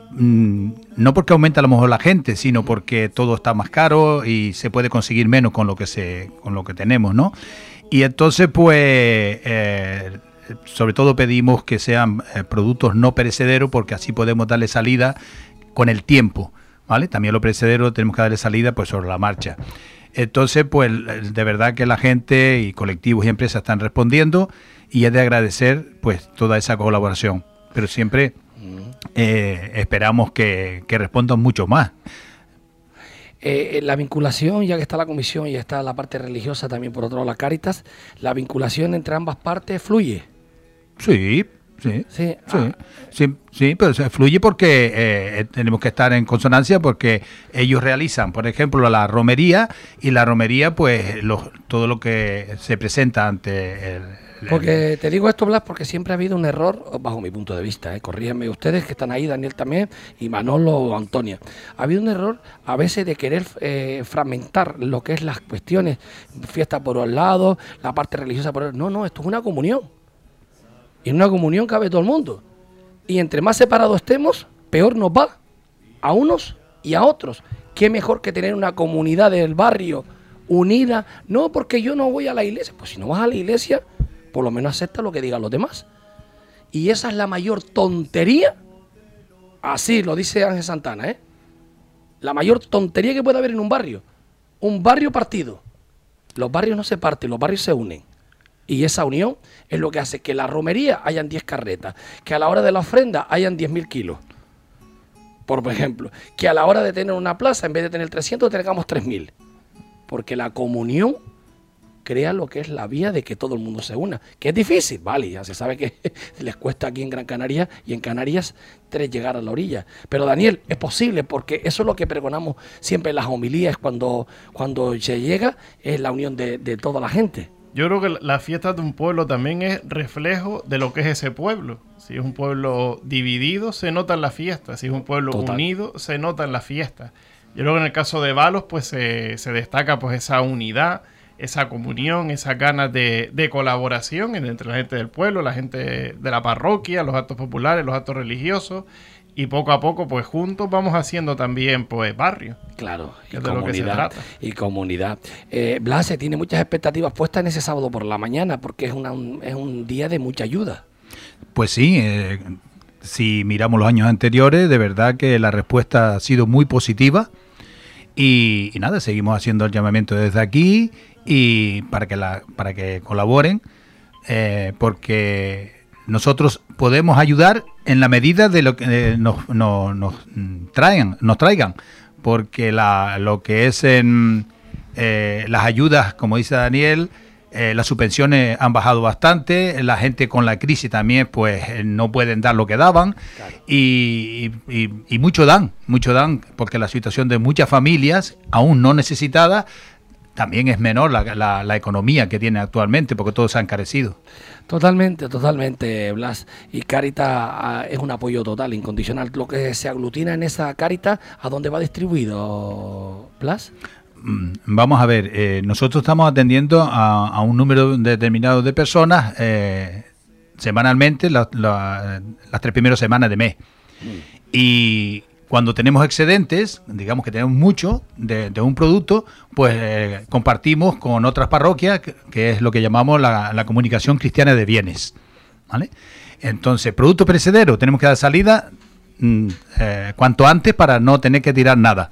no porque aumenta a lo mejor la gente, sino porque todo está más caro y se puede conseguir menos con lo que tenemos, ¿no? Y entonces pues sobre todo pedimos que sean productos no perecederos, porque así podemos darle salida con el tiempo, ¿vale? También lo perecedero tenemos que darle salida pues sobre la marcha. Entonces pues de verdad que la gente y colectivos y empresas están respondiendo, y es de agradecer pues toda esa colaboración, pero siempre esperamos que respondan mucho más. La vinculación, ya que está la comisión y está la parte religiosa también, por otro lado la Cáritas, la vinculación entre ambas partes fluye. Sí, pero se fluye porque tenemos que estar en consonancia, porque ellos realizan, por ejemplo, la romería, y la romería pues todo lo que se presenta ante Porque te digo esto, Blas, porque siempre ha habido un error, bajo mi punto de vista, corríjanme ustedes que están ahí, Daniel también, y Manolo o Antonia. Ha habido un error a veces de querer fragmentar lo que es las cuestiones, fiesta por un lado, la parte religiosa por otro. No, esto es una comunión. Y en una comunión cabe todo el mundo. Y entre más separados estemos, peor nos va a unos y a otros. ¿Qué mejor que tener una comunidad del barrio unida? No, porque yo no voy a la iglesia. Pues si no vas a la iglesia, por lo menos acepta lo que digan los demás. Y esa es la mayor tontería, así lo dice Ángel Santana, la mayor tontería que puede haber en un barrio partido. Los barrios no se parten, los barrios se unen. Y esa unión es lo que hace que la romería hayan 10 carretas, que a la hora de la ofrenda hayan 10.000 kilos. Por ejemplo, que a la hora de tener una plaza, en vez de tener 300, tengamos 3.000. Porque la comunión crea lo que es la vía de que todo el mundo se una. Que es difícil, vale, ya se sabe que les cuesta aquí en Gran Canaria y en Canarias 3 llegar a la orilla. Pero Daniel, es posible, porque eso es lo que pregonamos siempre en las homilías cuando se llega, es la unión de toda la gente. Yo creo que la fiesta de un pueblo también es reflejo de lo que es ese pueblo. Si es un pueblo dividido, se nota en la fiesta. Si es un pueblo unido, se nota en la fiesta. Yo creo que en el caso de Balos, pues se destaca pues esa unidad, esa comunión, esas ganas de colaboración entre la gente del pueblo, la gente de la parroquia, los actos populares, los actos religiosos. Y poco a poco, pues juntos vamos haciendo también pues barrio. Claro, que es de lo que se trata. Y comunidad. Blas tiene muchas expectativas puestas en ese sábado por la mañana, porque es un día de mucha ayuda. Pues sí, si miramos los años anteriores, de verdad que la respuesta ha sido muy positiva. Y nada, seguimos haciendo el llamamiento desde aquí y para que colaboren, porque nosotros podemos ayudar en la medida de lo que nos traigan, porque lo que es en las ayudas, como dice Daniel, las subvenciones han bajado bastante, la gente con la crisis también pues no pueden dar lo que daban, claro. y mucho dan, porque la situación de muchas familias aún no necesitadas también es menor la economía que tiene actualmente, porque todo se ha encarecido. Totalmente, Blas. Y Cáritas es un apoyo total, incondicional. Lo que se aglutina en esa Cáritas, ¿a dónde va distribuido, Blas? Vamos a ver, nosotros estamos atendiendo a un número determinado de personas semanalmente, las 3 primeras semanas de mes. Y cuando tenemos excedentes, digamos que tenemos mucho de un producto, pues compartimos con otras parroquias, que es lo que llamamos la comunicación cristiana de bienes, ¿vale? Entonces, producto perecedero, tenemos que dar salida cuanto antes para no tener que tirar nada,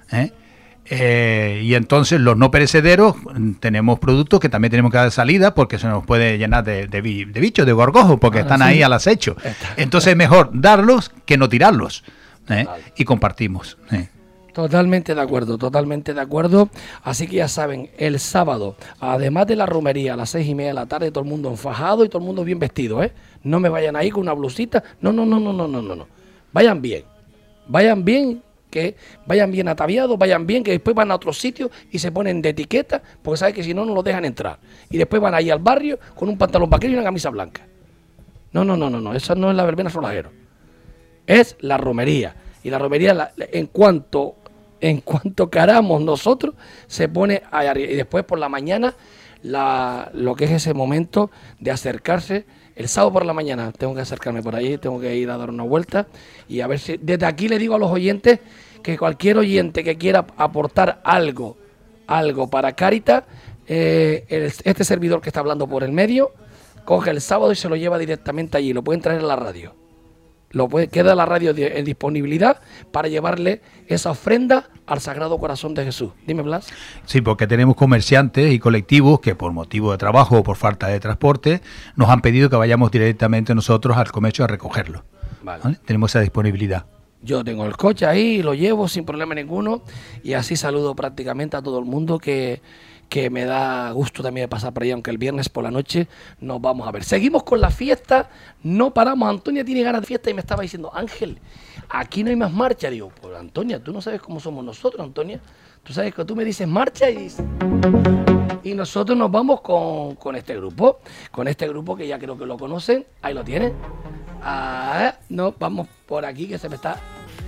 y entonces los no perecederos tenemos productos que también tenemos que dar salida porque se nos puede llenar de bichos, de gorgojos, porque están ahí al acecho. Entonces es mejor darlos que no tirarlos, y compartimos. Totalmente de acuerdo. Así que ya saben, el sábado, además de la romería a las 6:30 de la tarde, todo el mundo enfajado y todo el mundo bien vestido, No me vayan ahí con una blusita. No. Vayan bien, que vayan bien ataviados, vayan bien, que después van a otro sitio y se ponen de etiqueta, porque saben que si no, no los dejan entrar. Y después van ahí al barrio con un pantalón vaquero y una camisa blanca. No, esa no es la verbena solajero. Es la romería. Y la romería, en cuanto caramos nosotros, se pone allá arriba. Y después por la mañana, lo que es ese momento de acercarse. El sábado por la mañana tengo que acercarme por ahí, tengo que ir a dar una vuelta y a ver si desde aquí le digo a los oyentes que cualquier oyente que quiera aportar algo para Cáritas, este servidor que está hablando por el medio, coge el sábado y se lo lleva directamente allí, lo pueden traer a la radio. Queda la radio en disponibilidad para llevarle esa ofrenda al Sagrado Corazón de Jesús. Dime, Blas. Sí, porque tenemos comerciantes y colectivos que por motivo de trabajo o por falta de transporte nos han pedido que vayamos directamente nosotros al comercio a recogerlo. ¿Vale? Tenemos esa disponibilidad. Yo tengo el coche ahí, lo llevo sin problema ninguno y así saludo prácticamente a todo el mundo que me da gusto también de pasar por ahí, aunque el viernes por la noche nos vamos a ver. Seguimos con la fiesta, no paramos. Antonia tiene ganas de fiesta y me estaba diciendo, Ángel, aquí no hay más marcha. Digo, pues Antonia, tú no sabes cómo somos nosotros, Antonia. Tú sabes que tú me dices marcha y nosotros nos vamos con este grupo. Con este grupo que ya creo que lo conocen. Ahí lo tienen. No, vamos por aquí que se me está...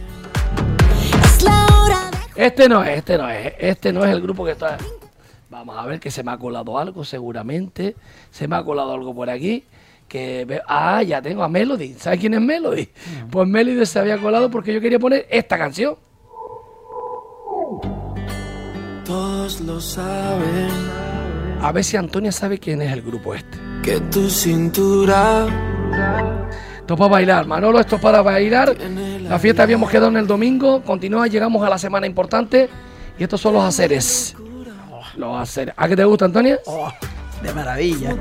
Este no es el grupo que está... Vamos a ver que se me ha colado algo seguramente. Se me ha colado algo por aquí. Ya tengo a Melody. ¿Sabes quién es Melody? Pues Melody se había colado porque yo quería poner esta canción. Todos lo saben. A ver si Antonia sabe quién es el grupo este. Que tu cintura... Esto es para bailar, Manolo, esto es para bailar. La fiesta habíamos quedado en el domingo. Continúa, llegamos a la semana importante. Y estos son los haceres. ¿A qué te gusta, Antonia? De maravilla.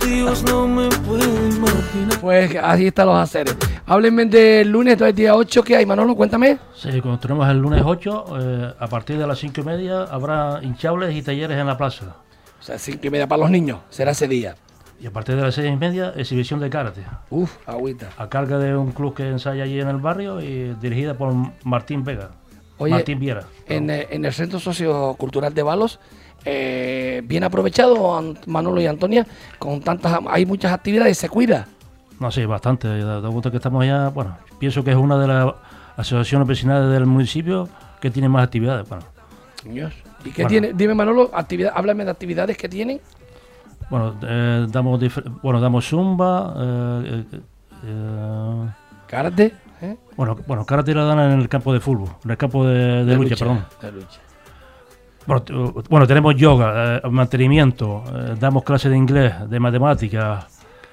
Pues así están los haceres. Háblenme del lunes, entonces día 8, ¿qué hay, Manolo? Cuéntame. Sí, cuando tenemos el lunes 8, a partir de las 5:30 habrá hinchables y talleres en la plaza. O sea, 5:30 para los niños, será ese día. Y a partir de las 6:30, exhibición de karate. Agüita. A carga de un club que ensaya allí en el barrio y dirigida por Martín Vega. Oye, Martín Viera. En el Centro Sociocultural de Balos, bien aprovechado, Manolo y Antonia, hay muchas actividades, se cuida. No, sí, bastante. Da gusto que estamos allá. Bueno, pienso que es una de las asociaciones vecinales del municipio que tiene más actividades. Bueno. Dios. ¿Y qué tiene? Dime, Manolo, háblame de actividades que tienen. Bueno, damos zumba, karate. Bueno, karate la dan en el campo de fútbol, en el campo de lucha, perdón. De lucha. Bueno, tenemos yoga, mantenimiento, damos clases de inglés, de matemáticas,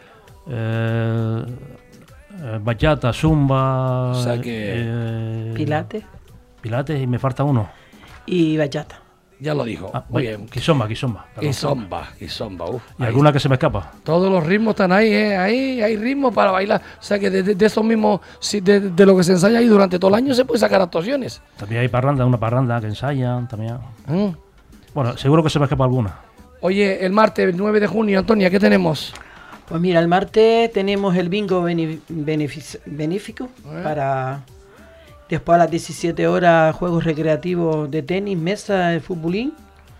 bachata, zumba, o sea que... Pilates y me falta uno. Y bachata. Ya lo dijo. Muy bien. Kizomba. Kizomba. ¿Y alguna que se me escapa? Todos los ritmos están ahí, ahí hay ritmos para bailar. O sea que de esos mismos, de lo que se ensaya ahí durante todo el año se puede sacar actuaciones. También hay una parranda que ensayan también. Bueno, seguro que se me escapa alguna. Oye, el martes 9 de junio, Antonia, ¿qué tenemos? Pues mira, el martes tenemos el bingo benéfico para... Después a las 17 horas, juegos recreativos de tenis, mesa, de futbolín.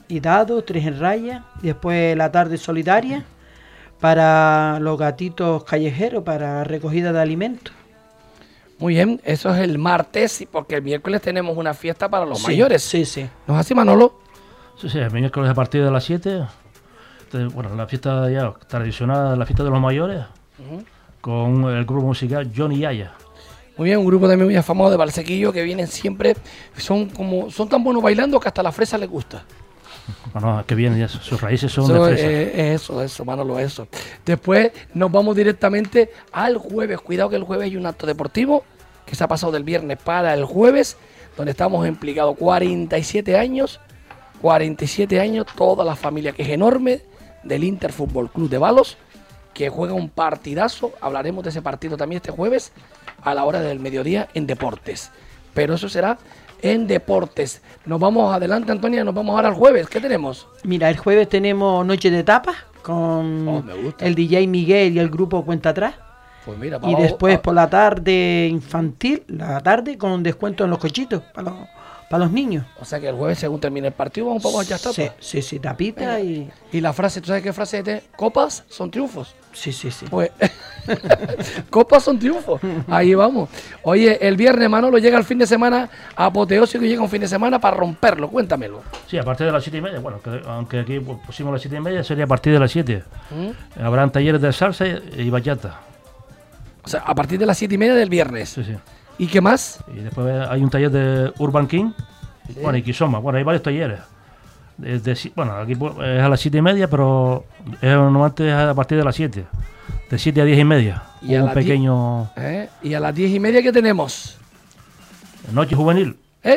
y dado, 3 en raya. Y después la tarde solidaria para los gatitos callejeros, para recogida de alimentos. Muy bien, eso es el martes, porque el miércoles tenemos una fiesta para los mayores. Sí, sí. ¿No es así, Manolo? Sí, el miércoles a partir de las 7. Bueno, la fiesta ya tradicional, la fiesta de los mayores, con el grupo musical Johnny Yaya. Muy bien, un grupo también muy afamado de Valsequillo que vienen siempre, son tan buenos bailando que hasta la fresa les gusta. Bueno, que bien, sus raíces son de fresa. Eso, Manolo, eso. Después nos vamos directamente al jueves. Cuidado que el jueves hay un acto deportivo que se ha pasado del viernes para el jueves, donde estamos implicados 47 años, toda la familia, que es enorme, del Inter Fútbol Club de Balos, que juega un partidazo. Hablaremos de ese partido también este jueves a la hora del mediodía en Deportes. Pero eso será en Deportes. Nos vamos adelante, Antonia, nos vamos ahora al jueves. ¿Qué tenemos? Mira, el jueves tenemos Noche de Tapas con el DJ Miguel y el grupo Cuenta Atrás. Pues mira, y después por la tarde infantil, la tarde con descuento en los cochitos para los niños. O sea que el jueves, según termine el partido, vamos a ya está. Sí, tapita y la frase, ¿tú sabes qué frase es? Copas son triunfos. Sí. Pues, copas son triunfos. Ahí vamos. Oye, el viernes, Manolo, llega el fin de semana apoteósico y llega un fin de semana para romperlo. Cuéntamelo. Sí, a partir de las 7:30. Bueno, aunque aquí pusimos las 7:30, sería a partir de las 7. Habrán talleres de salsa y bachata. O sea, a partir de las 7:30 del viernes. Sí. ¿Y qué más? Y después hay un taller de Urban King, bueno, y Kizomba. Bueno, hay varios talleres. Bueno, aquí es a las 7:30, pero normalmente es a partir de las 7. De 7 a 10:30. Y a un pequeño... ¿Y a las 10:30 qué tenemos? Noche juvenil.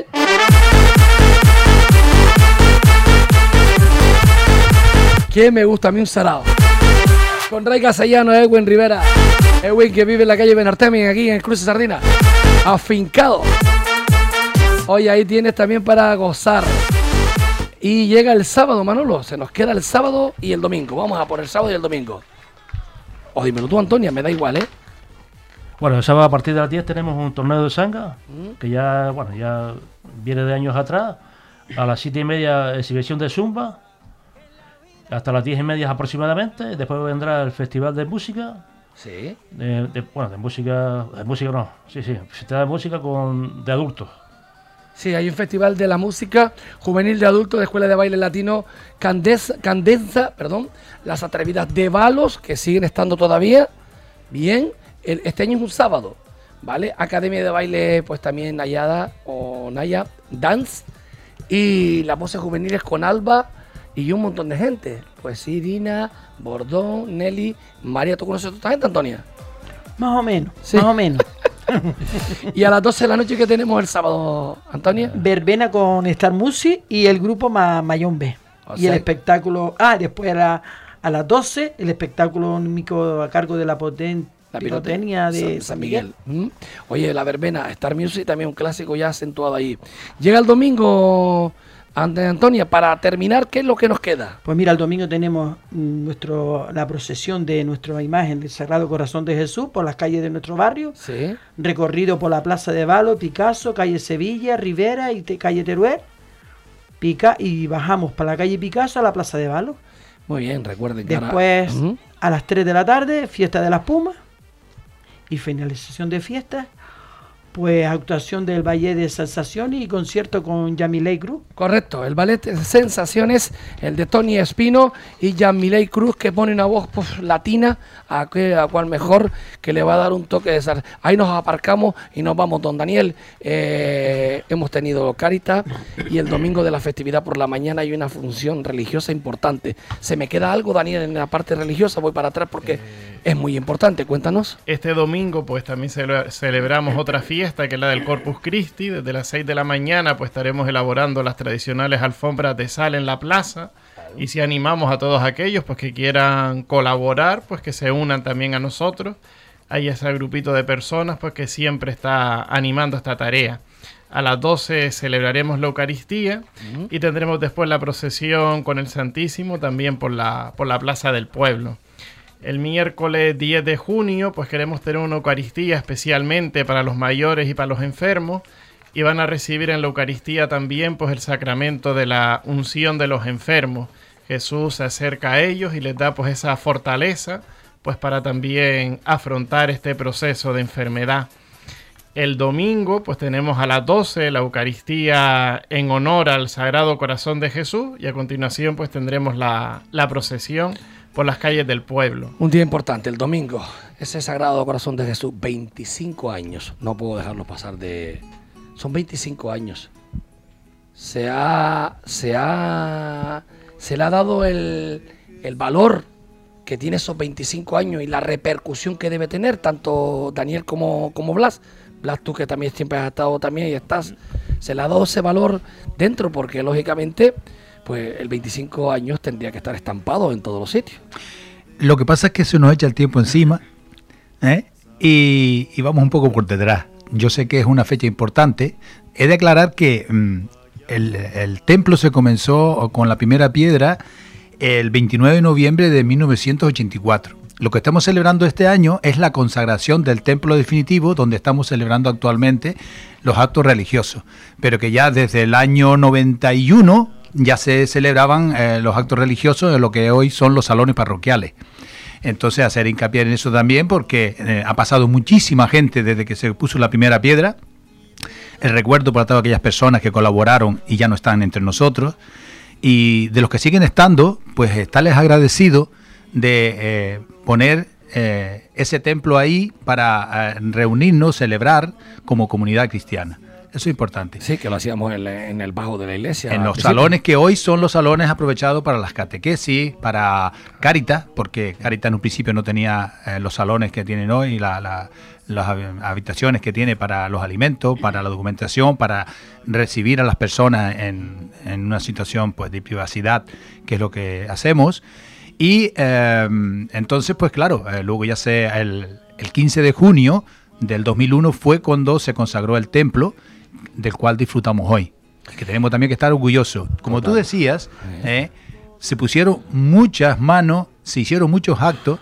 ¿Qué me gusta a mí un sarao? Con Ray Casellano, Edwin Rivera. Edwin, que vive en la calle Benartemi, aquí en el Cruce Sardina. Afincado. Hoy ahí tienes también para gozar. Y llega el sábado, Manolo. Se nos queda el sábado y el domingo. Vamos a por el sábado y el domingo. O dímelo tú, Antonia, me da igual, ¿eh? Bueno, el sábado a partir de las 10 tenemos un torneo de sanga, que ya viene de años atrás. A las 7:30 exhibición de zumba. Hasta las 10:30 aproximadamente. Después vendrá el festival de música. Sí. De música no. Sí. Festival de música de adultos. Sí, hay un festival de la música juvenil de adultos de Escuela de Baile Latino Candenza, las Atrevidas de Balos, que siguen estando todavía. Bien, este año es un sábado, ¿vale? Academia de Baile, pues también Nayada o Naya Dance. Y las voces juveniles con Alba y un montón de gente. Pues Irina, Bordón, Nelly, María. ¿Tú conoces a toda esta gente, Antonia? Más o menos, sí. Más o menos. Y a las 12 de la noche, ¿qué tenemos el sábado, Antonia? Verbena con Star Music y el grupo Mayón B. Y el espectáculo... después a las 12, el espectáculo único a cargo de la pirotecnia de San Miguel. Oye, la verbena, Star Music, también un clásico ya acentuado ahí. Llega el domingo, Antonia, para terminar, ¿qué es lo que nos queda? Pues mira, el domingo tenemos la procesión de nuestra imagen del Sagrado Corazón de Jesús por las calles de nuestro barrio. Sí. Recorrido por la Plaza de Balos, Picasso, calle Sevilla, Rivera y calle Teruel. Y bajamos para la calle Picasso a la Plaza de Balos. Muy bien, recuerden que después, a las 3 de la tarde, fiesta de las Pumas. Y finalización de fiesta, pues actuación del Ballet de Sensaciones y concierto con Yamilei Cruz. Correcto, el Ballet de Sensaciones, el de Tony Espino y Yamilei Cruz, que pone una voz latina, a cual mejor, que le va a dar un toque de sal. Ahí nos aparcamos y nos vamos, don Daniel. Hemos tenido Caritas y el domingo de la festividad por la mañana hay una función religiosa importante. ¿Se me queda algo, Daniel, en la parte religiosa? Voy para atrás porque es muy importante, cuéntanos. Este domingo pues también celebramos otra fiesta, que es la del Corpus Christi. Desde las 6 de la mañana pues estaremos elaborando las tradicionales alfombras de sal en la plaza. Y si animamos a todos aquellos pues que quieran colaborar, pues que se unan también a nosotros. Hay ese grupito de personas pues que siempre está animando esta tarea. A las 12 celebraremos la Eucaristía y tendremos después la procesión con el Santísimo también por la Plaza del Pueblo. El miércoles 10 de junio pues queremos tener una Eucaristía especialmente para los mayores y para los enfermos y van a recibir en la Eucaristía también pues el sacramento de la unción de los enfermos. Jesús se acerca a ellos y les da pues esa fortaleza pues para también afrontar este proceso de enfermedad. El domingo pues tenemos a las 12 la Eucaristía en honor al Sagrado Corazón de Jesús, y a continuación pues tendremos la procesión por las calles del pueblo. Un día importante, el domingo, ese Sagrado Corazón de Jesús, 25 años, no puedo dejarlo pasar de... Son 25 años. Se le ha dado el valor que tiene esos 25 años y la repercusión que debe tener, tanto Daniel como Blas. Blas, tú que también siempre has estado también y estás, se le ha dado ese valor dentro, porque lógicamente pues el 25 años tendría que estar estampado en todos los sitios. Lo que pasa es que se nos echa el tiempo encima, y vamos un poco por detrás. Yo sé que es una fecha importante. He de aclarar que el templo se comenzó con la primera piedra el 29 de noviembre de 1984. Lo que estamos celebrando este año es la consagración del templo definitivo, donde estamos celebrando actualmente los actos religiosos, pero que ya desde el año 91 ya se celebraban los actos religiosos en lo que hoy son los salones parroquiales. Entonces, hacer hincapié en eso también, porque ha pasado muchísima gente desde que se puso la primera piedra. El recuerdo para todas aquellas personas que colaboraron y ya no están entre nosotros, y de los que siguen estando, pues estarles agradecido de poner ese templo ahí para reunirnos, celebrar como comunidad cristiana. Eso es importante. Sí, que lo hacíamos en el bajo de la iglesia. En los salones que hoy son los salones aprovechados para las catequesis, para Cáritas, porque Cáritas en un principio no tenía los salones que tienen hoy, las habitaciones que tiene para los alimentos, para la documentación, para recibir a las personas en una situación pues de privacidad, que es lo que hacemos. Y entonces, pues claro, luego ya el 15 de junio del 2001 fue cuando se consagró el templo, del cual disfrutamos hoy, que tenemos también que estar orgullosos. Como tú decías, se pusieron muchas manos, se hicieron muchos actos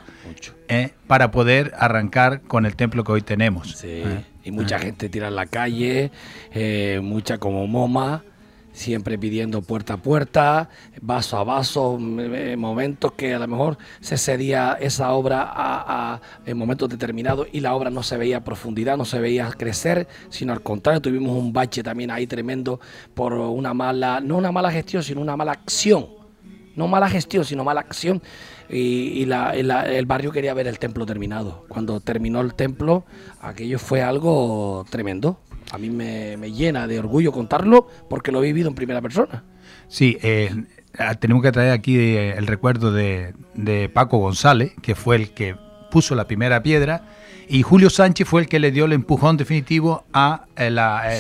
para poder arrancar con el templo que hoy tenemos. Sí. Y mucha gente tira en la calle, mucha como Moma, siempre pidiendo puerta a puerta, vaso a vaso, momentos que a lo mejor se cedía esa obra en momentos determinados y la obra no se veía a profundidad, no se veía crecer, sino al contrario, tuvimos un bache también ahí tremendo por no una mala gestión, sino una mala acción. No mala gestión, sino mala acción. Y el barrio quería ver el templo terminado. Cuando terminó el templo, aquello fue algo tremendo. A mí me llena de orgullo contarlo, porque lo he vivido en primera persona. Sí, tenemos que traer aquí el recuerdo de Paco González, que fue el que puso la primera piedra, y Julio Sánchez fue el que le dio el empujón definitivo a la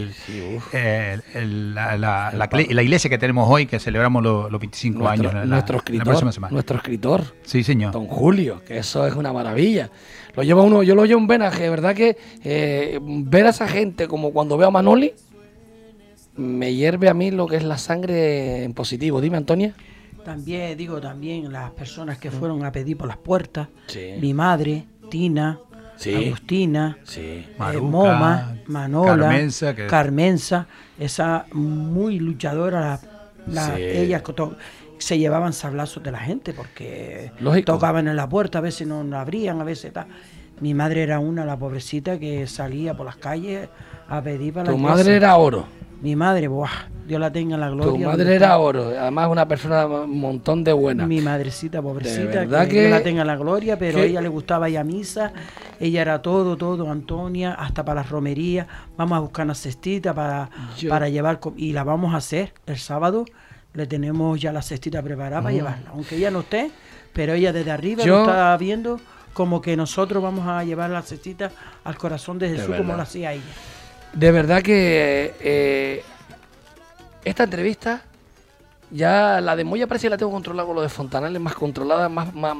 iglesia que tenemos hoy, que celebramos los 25 años. Nuestro escritor, sí, señor, don Julio, que eso es una maravilla. Yo lo llevo en venaje, de verdad que ver a esa gente, como cuando veo a Manoli, me hierve a mí lo que es la sangre en positivo. Dime, Antonia. También las personas que fueron a pedir por las puertas, mi madre, Tina, Agustina, Maruca, Moma, Manola, Carmenza, esa muy luchadora, ellas se llevaban sablazos de la gente porque tocaban en la puerta, a veces no la abrían, a veces tal. Mi madre era la pobrecita que salía por las calles a pedir para la iglesia. Tu madre era oro. Mi madre, Dios la tenga en la gloria. Tu madre era oro, además una persona un montón de buena. Mi madrecita, pobrecita, que Dios la tenga en la gloria, pero a ella le gustaba ir a misa, ella era todo, Antonia, hasta para las romerías. Vamos a buscar una cestita para llevar, y la vamos a hacer el sábado. Le tenemos ya la cestita preparada para llevarla, aunque ella no esté, pero ella desde arriba lo está viendo como que nosotros vamos a llevar la cestita al corazón de Jesús, como lo hacía ella. De verdad que esta entrevista, ya la de Moya parece que la tengo controlada, con lo de Fontanal es más controlada,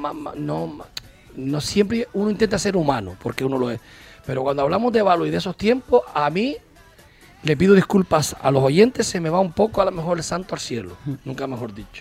no siempre uno intenta ser humano, porque uno lo es. Pero cuando hablamos de Valo y de esos tiempos, a mí le pido disculpas a los oyentes, se me va un poco a lo mejor el santo al cielo, nunca mejor dicho.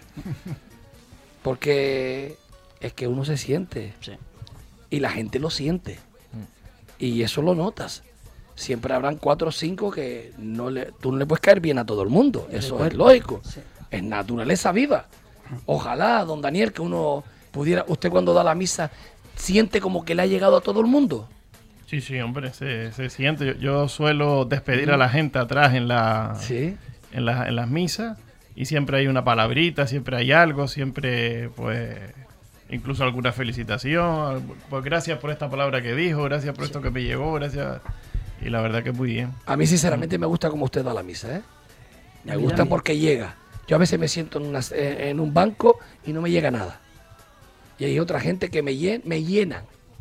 Porque es que uno se siente, y la gente lo siente, y eso lo notas. siempre habrán 4 o 5 que tú no le puedes caer bien a todo el mundo. Eso es lógico. Sí. Es naturaleza viva. Ojalá, don Daniel, que uno pudiera... ¿Usted cuando da la misa siente como que le ha llegado a todo el mundo? Sí, hombre, se siente. Yo suelo despedir a la gente atrás en las misas, y siempre hay una palabrita, siempre hay algo, siempre, pues, incluso alguna felicitación. Pues gracias por esta palabra que dijo, gracias por esto que me llegó, gracias. Y la verdad que muy bien. A mí, sinceramente, me gusta como usted da la misa, ¿eh? Me gusta porque llega. Yo a veces me siento en un banco y no me llega nada. Y hay otra gente que me llenan.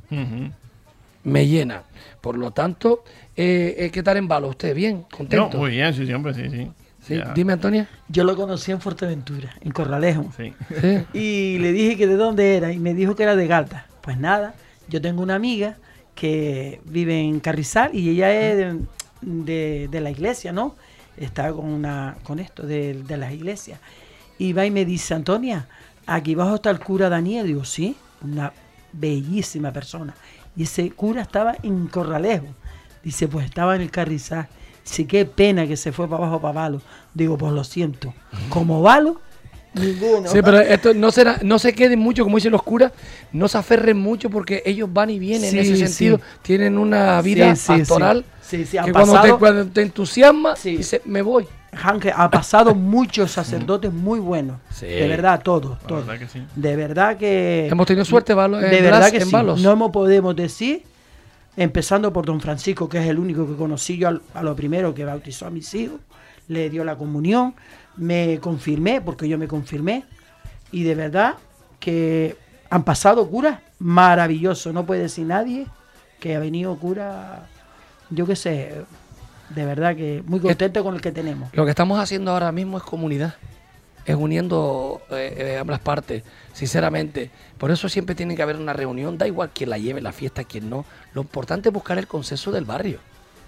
Me llena. Por lo tanto, ¿qué tal en Balos? ¿Usted bien? ¿Contento? No, muy bien, sí, siempre, sí. ¿Sí? Dime, Antonia. Yo lo conocí en Fuerteventura, en Corralejo. Sí. Y le dije que de dónde era y me dijo que era de Galta. Pues nada, yo tengo una amiga que vive en Carrizal y ella es de la iglesia, ¿no? Está con esto de las iglesias. Y va y me dice, Antonia, aquí abajo está el cura Daniel. Digo, sí, una bellísima persona. Y ese cura estaba en Corralejo. Dice, pues estaba en el Carrizal. Dice, qué pena que se fue para abajo, para Balo. Digo, pues lo siento. Como Balo, ninguno. Sí, pero esto no se queden mucho, como dicen los curas, no se aferren mucho porque ellos van y vienen en ese sentido. Tienen una vida pastoral que cuando te entusiasma, dice, me voy. Ha pasado muchos sacerdotes muy buenos. De verdad, todos. De verdad que... Hemos tenido suerte, Balos. De verdad que sí. No podemos decir, empezando por don Francisco, que es el único que conocí yo a lo primero, que bautizó a mis hijos, le dio la comunión, me confirmé, porque yo me confirmé, y de verdad que han pasado curas maravillosos. No puede decir nadie que ha venido cura, yo qué sé... De verdad que muy contento con el que tenemos. Lo que estamos haciendo ahora mismo es comunidad, es uniendo ambas partes, sinceramente. Por eso siempre tiene que haber una reunión, da igual quién la lleve, la fiesta, quién no. Lo importante es buscar el consenso del barrio.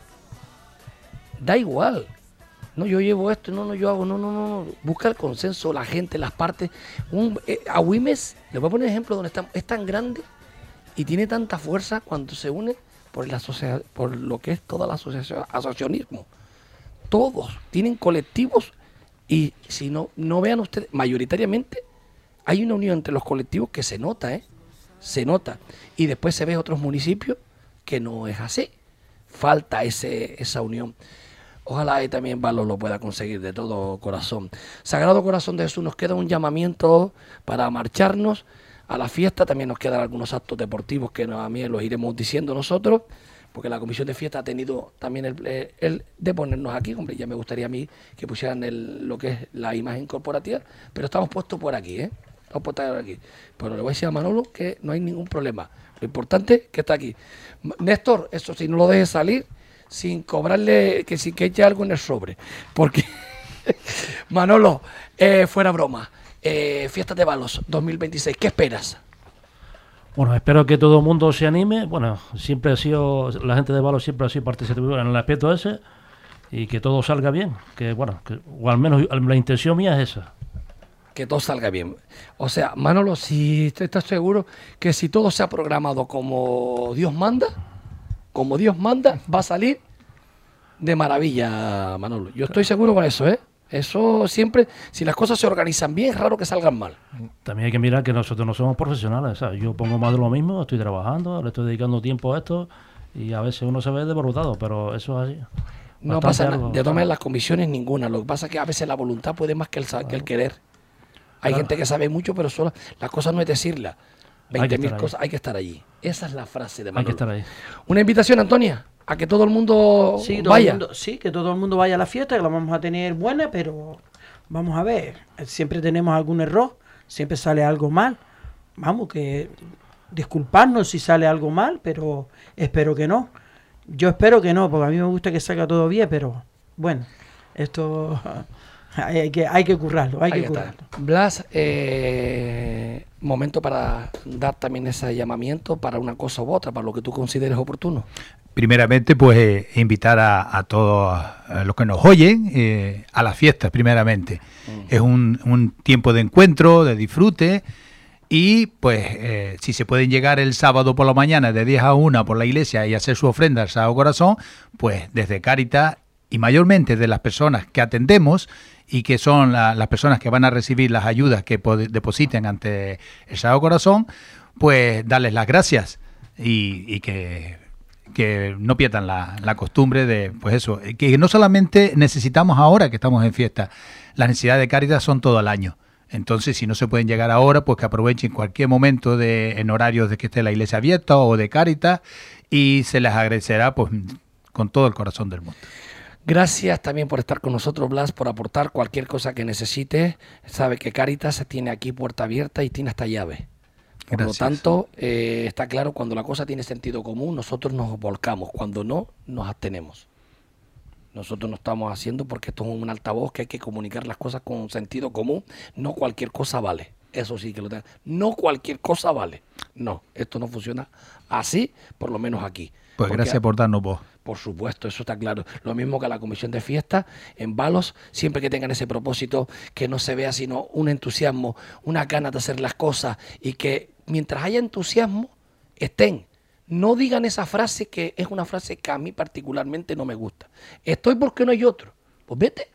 Da igual. No, yo llevo esto, no, yo hago, no. Busca el consenso, la gente, las partes. A Güimes, le voy a poner ejemplo donde estamos, es tan grande y tiene tanta fuerza cuando se une por lo que es toda la asociacionismo. Todos tienen colectivos y si no vean ustedes, mayoritariamente hay una unión entre los colectivos que se nota, se nota. Y después se ve otros municipios que no es así. Falta esa unión. Ojalá y también Balos lo pueda conseguir de todo corazón. Sagrado Corazón de Jesús, nos queda un llamamiento para marcharnos a la fiesta. También nos quedan algunos actos deportivos que también los iremos diciendo nosotros, porque la comisión de fiesta ha tenido también el de ponernos aquí. Hombre, ya me gustaría a mí que pusieran lo que es la imagen corporativa, pero estamos puestos por aquí, Estamos puestos por aquí. Pero le voy a decir a Manolo que no hay ningún problema. Lo importante es que está aquí. Néstor, eso sí, no lo dejes salir sin cobrarle, que eche algo en el sobre. Porque, Manolo, fuera broma. Fiestas de Balos 2026, ¿qué esperas? Bueno, espero que todo el mundo se anime. Bueno, siempre ha sido, la gente de Balos siempre ha sido participativa en el aspecto ese, y que todo salga bien, o al menos la intención mía es esa. Que todo salga bien. O sea, Manolo, si estás seguro que si todo se ha programado como Dios manda, va a salir de maravilla, Manolo. Yo estoy seguro con eso, Eso siempre, si las cosas se organizan bien, es raro que salgan mal. También hay que mirar que nosotros no somos profesionales, ¿sabes? Yo pongo más de lo mismo, estoy trabajando, le estoy dedicando tiempo a esto y a veces uno se ve desbordado, pero eso es así. No pasa nada, de tomar las comisiones ninguna, lo que pasa es que a veces la voluntad puede más que el querer. Hay gente que sabe mucho, pero solo las cosas no es decirlas. 20.000 cosas, hay que estar allí. Esa es la frase de Manolo. Hay que estar ahí. Una invitación, Antonia, a que todo el mundo vaya. Que todo el mundo vaya a la fiesta, que la vamos a tener buena, pero vamos a ver, siempre tenemos algún error, siempre sale algo mal. Vamos, que disculparnos si sale algo mal, pero espero que no. Yo espero que no, porque a mí me gusta que salga todo bien, pero bueno, esto hay que currarlo, hay que currarlo. Blas, momento para dar también ese llamamiento para una cosa u otra, para lo que tú consideres oportuno. Primeramente, pues invitar a todos los que nos oyen a las fiestas, primeramente. Es un tiempo de encuentro, de disfrute, Y pues si se pueden llegar el sábado por la mañana de 10 a 1 por la iglesia y hacer su ofrenda al Sagrado Corazón, pues desde Cáritas y mayormente de las personas que atendemos y que son las personas que van a recibir las ayudas que depositen ante el Sagrado Corazón, pues darles las gracias y que no pierdan la costumbre de, pues eso, que no solamente necesitamos ahora que estamos en fiesta, las necesidades de Cáritas son todo el año. Entonces, si no se pueden llegar ahora, pues que aprovechen cualquier momento en horarios de que esté la iglesia abierta o de Cáritas, y se les agradecerá pues con todo el corazón del mundo. Gracias también por estar con nosotros, Blas, por aportar cualquier cosa que necesite. Sabe que Cáritas tiene aquí puerta abierta y tiene hasta llave. Por lo tanto, está claro, cuando la cosa tiene sentido común, nosotros nos volcamos. Cuando no, nos abstenemos. Nosotros no estamos haciendo porque esto es un altavoz que hay que comunicar las cosas con sentido común. No cualquier cosa vale. Eso sí que lo tengan. No cualquier cosa vale. No, esto no funciona así, por lo menos aquí. Pues porque, gracias por darnos voz. Por supuesto, eso está claro. Lo mismo que a la comisión de fiesta, en Balos, siempre que tengan ese propósito, que no se vea sino un entusiasmo, una ganas de hacer las cosas, y que mientras haya entusiasmo, estén. No digan esa frase, que es una frase que a mí particularmente no me gusta. Estoy porque no hay otro. Pues vete.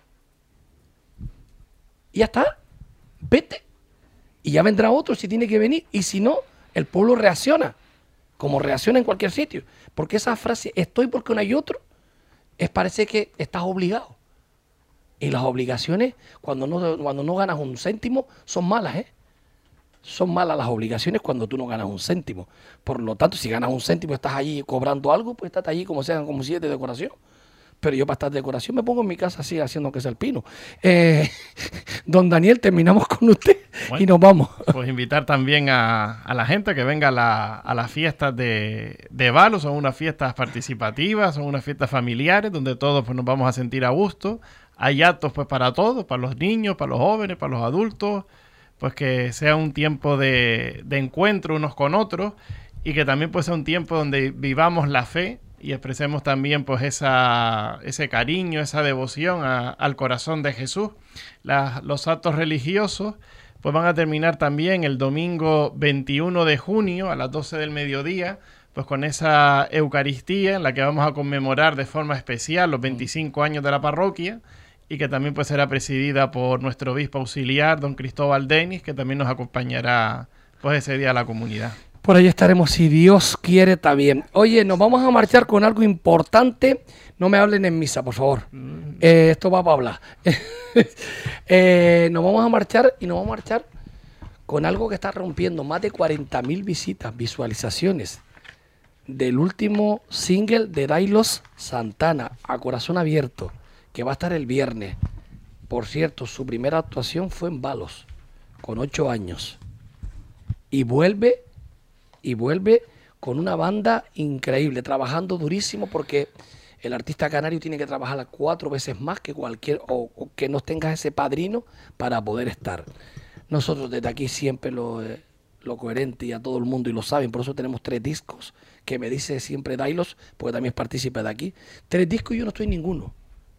Y ya está. Vete. Y ya vendrá otro si tiene que venir. Y si no, el pueblo reacciona. Como reacciona en cualquier sitio. Porque esa frase, estoy porque no hay otro, parece que estás obligado. Y las obligaciones, cuando no ganas un céntimo, son malas, ¿eh? Son malas las obligaciones cuando tú no ganas un céntimo. Por lo tanto, si ganas un céntimo, estás allí cobrando algo, pues estás allí como sean, como si es de decoración. Pero yo para estar de decoración me pongo en mi casa así, haciendo que sea el pino. Don Daniel, terminamos con usted y nos vamos. Pues invitar también a la gente que venga a las fiestas de Balos. Son unas fiestas participativas, son unas fiestas familiares donde todos pues, nos vamos a sentir a gusto. Hay actos pues para todos, para los niños, para los jóvenes, para los adultos. Pues que sea un tiempo de encuentro unos con otros y que también pues sea un tiempo donde vivamos la fe y expresemos también pues ese cariño, esa devoción al corazón de Jesús. Los actos religiosos pues van a terminar también el domingo 21 de junio a las 12 del mediodía, pues con esa Eucaristía en la que vamos a conmemorar de forma especial los 25 años de la parroquia, y que también pues será presidida por nuestro obispo auxiliar, don Cristóbal Denis, que también nos acompañará pues ese día a la comunidad. Por ahí estaremos, si Dios quiere, también. Oye, nos vamos a marchar con algo importante. No me hablen en misa, por favor. Esto va para hablar. Nos vamos a marchar con algo que está rompiendo más de 40.000 visitas, visualizaciones del último single de Dailos Santana, A Corazón Abierto, que va a estar el viernes. Por cierto, su primera actuación fue en Balos, con 8 años. Y vuelve con una banda increíble, trabajando durísimo, porque el artista canario tiene que trabajar 4 veces más que cualquier, o que no tengas ese padrino para poder estar. Nosotros desde aquí siempre lo coherente, y a todo el mundo, y lo saben, por eso tenemos 3 discos, que me dice siempre Dailos, porque también es partícipe de aquí. 3 discos y yo no estoy en ninguno.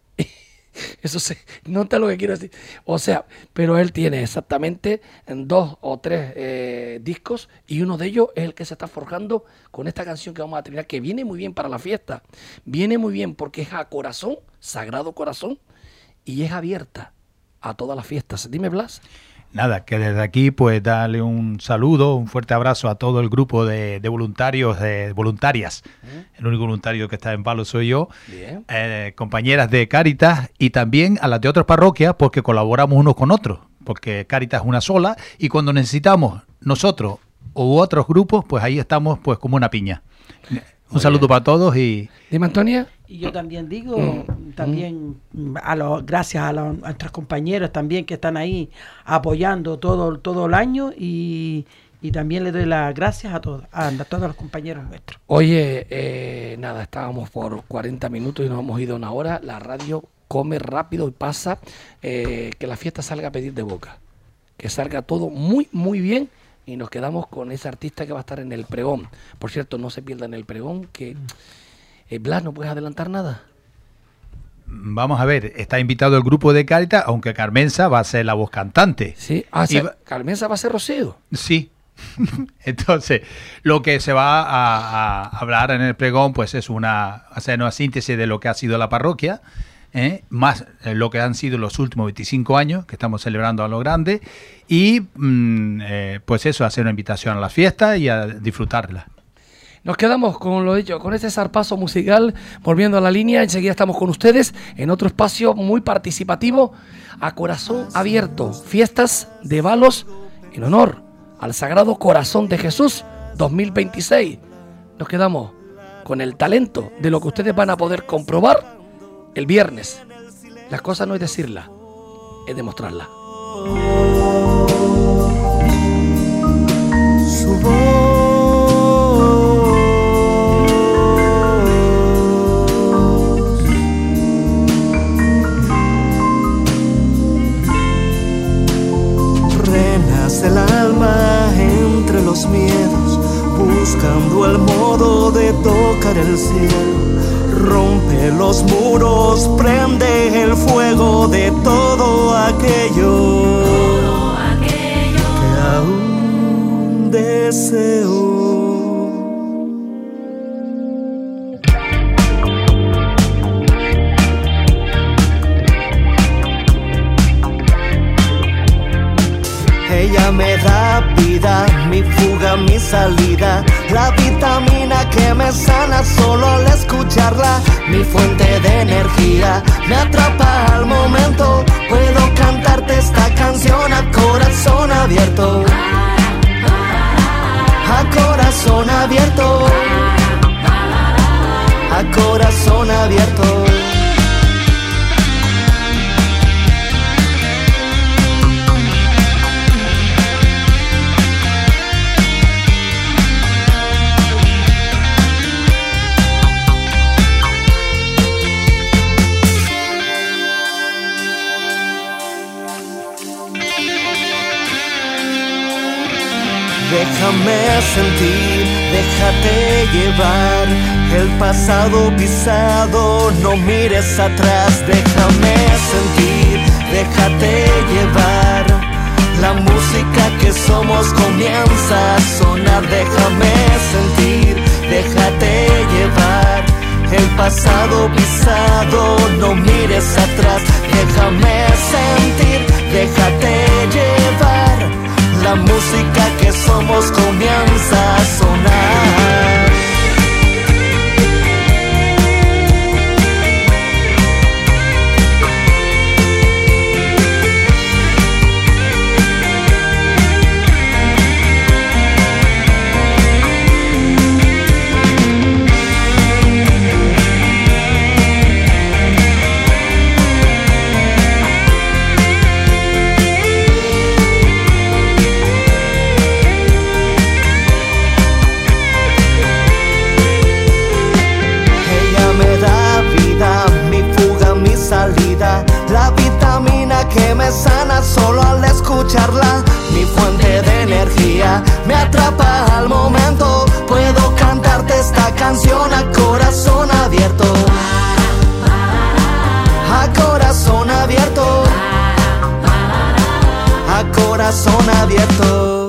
Eso se nota lo que quiero decir. O sea, pero él tiene exactamente 2 o 3 discos, y uno de ellos es el que se está forjando con esta canción que vamos a terminar, que viene muy bien para la fiesta. Viene muy bien porque es a corazón, Sagrado Corazón, y es abierta a todas las fiestas. Dime, Blas. Nada, que desde aquí pues darle un saludo, un fuerte abrazo a todo el grupo de voluntarios, de voluntarias. El único voluntario que está en Balos soy yo. Compañeras de Cáritas, y también a las de otras parroquias, porque colaboramos unos con otros, porque Cáritas es una sola, y cuando necesitamos nosotros u otros grupos, pues ahí estamos pues como una piña. Un saludo para todos. Y dime, Antonia. Y yo también digo, gracias a nuestros compañeros también que están ahí apoyando todo el año, y también le doy las gracias a todos los compañeros nuestros. Oye, nada, estábamos por 40 minutos y nos hemos ido 1 hora. La radio come rápido y pasa. Que la fiesta salga a pedir de boca, que salga todo muy, muy bien. Y nos quedamos con ese artista que va a estar en el pregón. Por cierto, no se pierdan el pregón, que Blas, ¿no puedes adelantar nada? Vamos a ver, está invitado el grupo de Cáritas, aunque Carmenza va a ser la voz cantante. Sí, Carmenza va a ser Rocío. Sí, Entonces, lo que se va a hablar en el pregón, pues es hacer una síntesis de lo que ha sido la parroquia, más lo que han sido los últimos 25 años, que estamos celebrando a lo grande, y pues eso, hacer una invitación a la fiesta y a disfrutarla. Nos quedamos con lo dicho, con ese zarpazo musical, volviendo a la línea. Enseguida estamos con ustedes en otro espacio muy participativo, a corazón abierto, fiestas de Balos en honor al Sagrado Corazón de Jesús 2026. Nos quedamos con el talento de lo que ustedes van a poder comprobar el viernes. Las cosas no es decirla, es demostrarla. Su voz renace el alma entre los miedos, buscando el modo de tocar el cielo. Rompe los muros, prende el fuego de todo aquello que aún deseo. Ella me da vida, mi fuga, mi salida, la vitamina que me sana solo al escucharla, mi fuente de energía, me atrapa al momento, puedo cantarte esta canción a corazón abierto, a corazón abierto, a corazón abierto. Déjame sentir, déjate llevar, el pasado pisado, no mires atrás. Déjame sentir, déjate llevar, la música que somos comienza a sonar. Déjame sentir, déjate llevar, el pasado pisado, no mires atrás. Déjame sentir, déjate llevar, la música que somos comienza a sonar. La vitamina que me sana solo al escucharla, mi fuente de energía, me atrapa al momento, puedo cantarte esta canción a corazón abierto, a corazón abierto, a corazón abierto.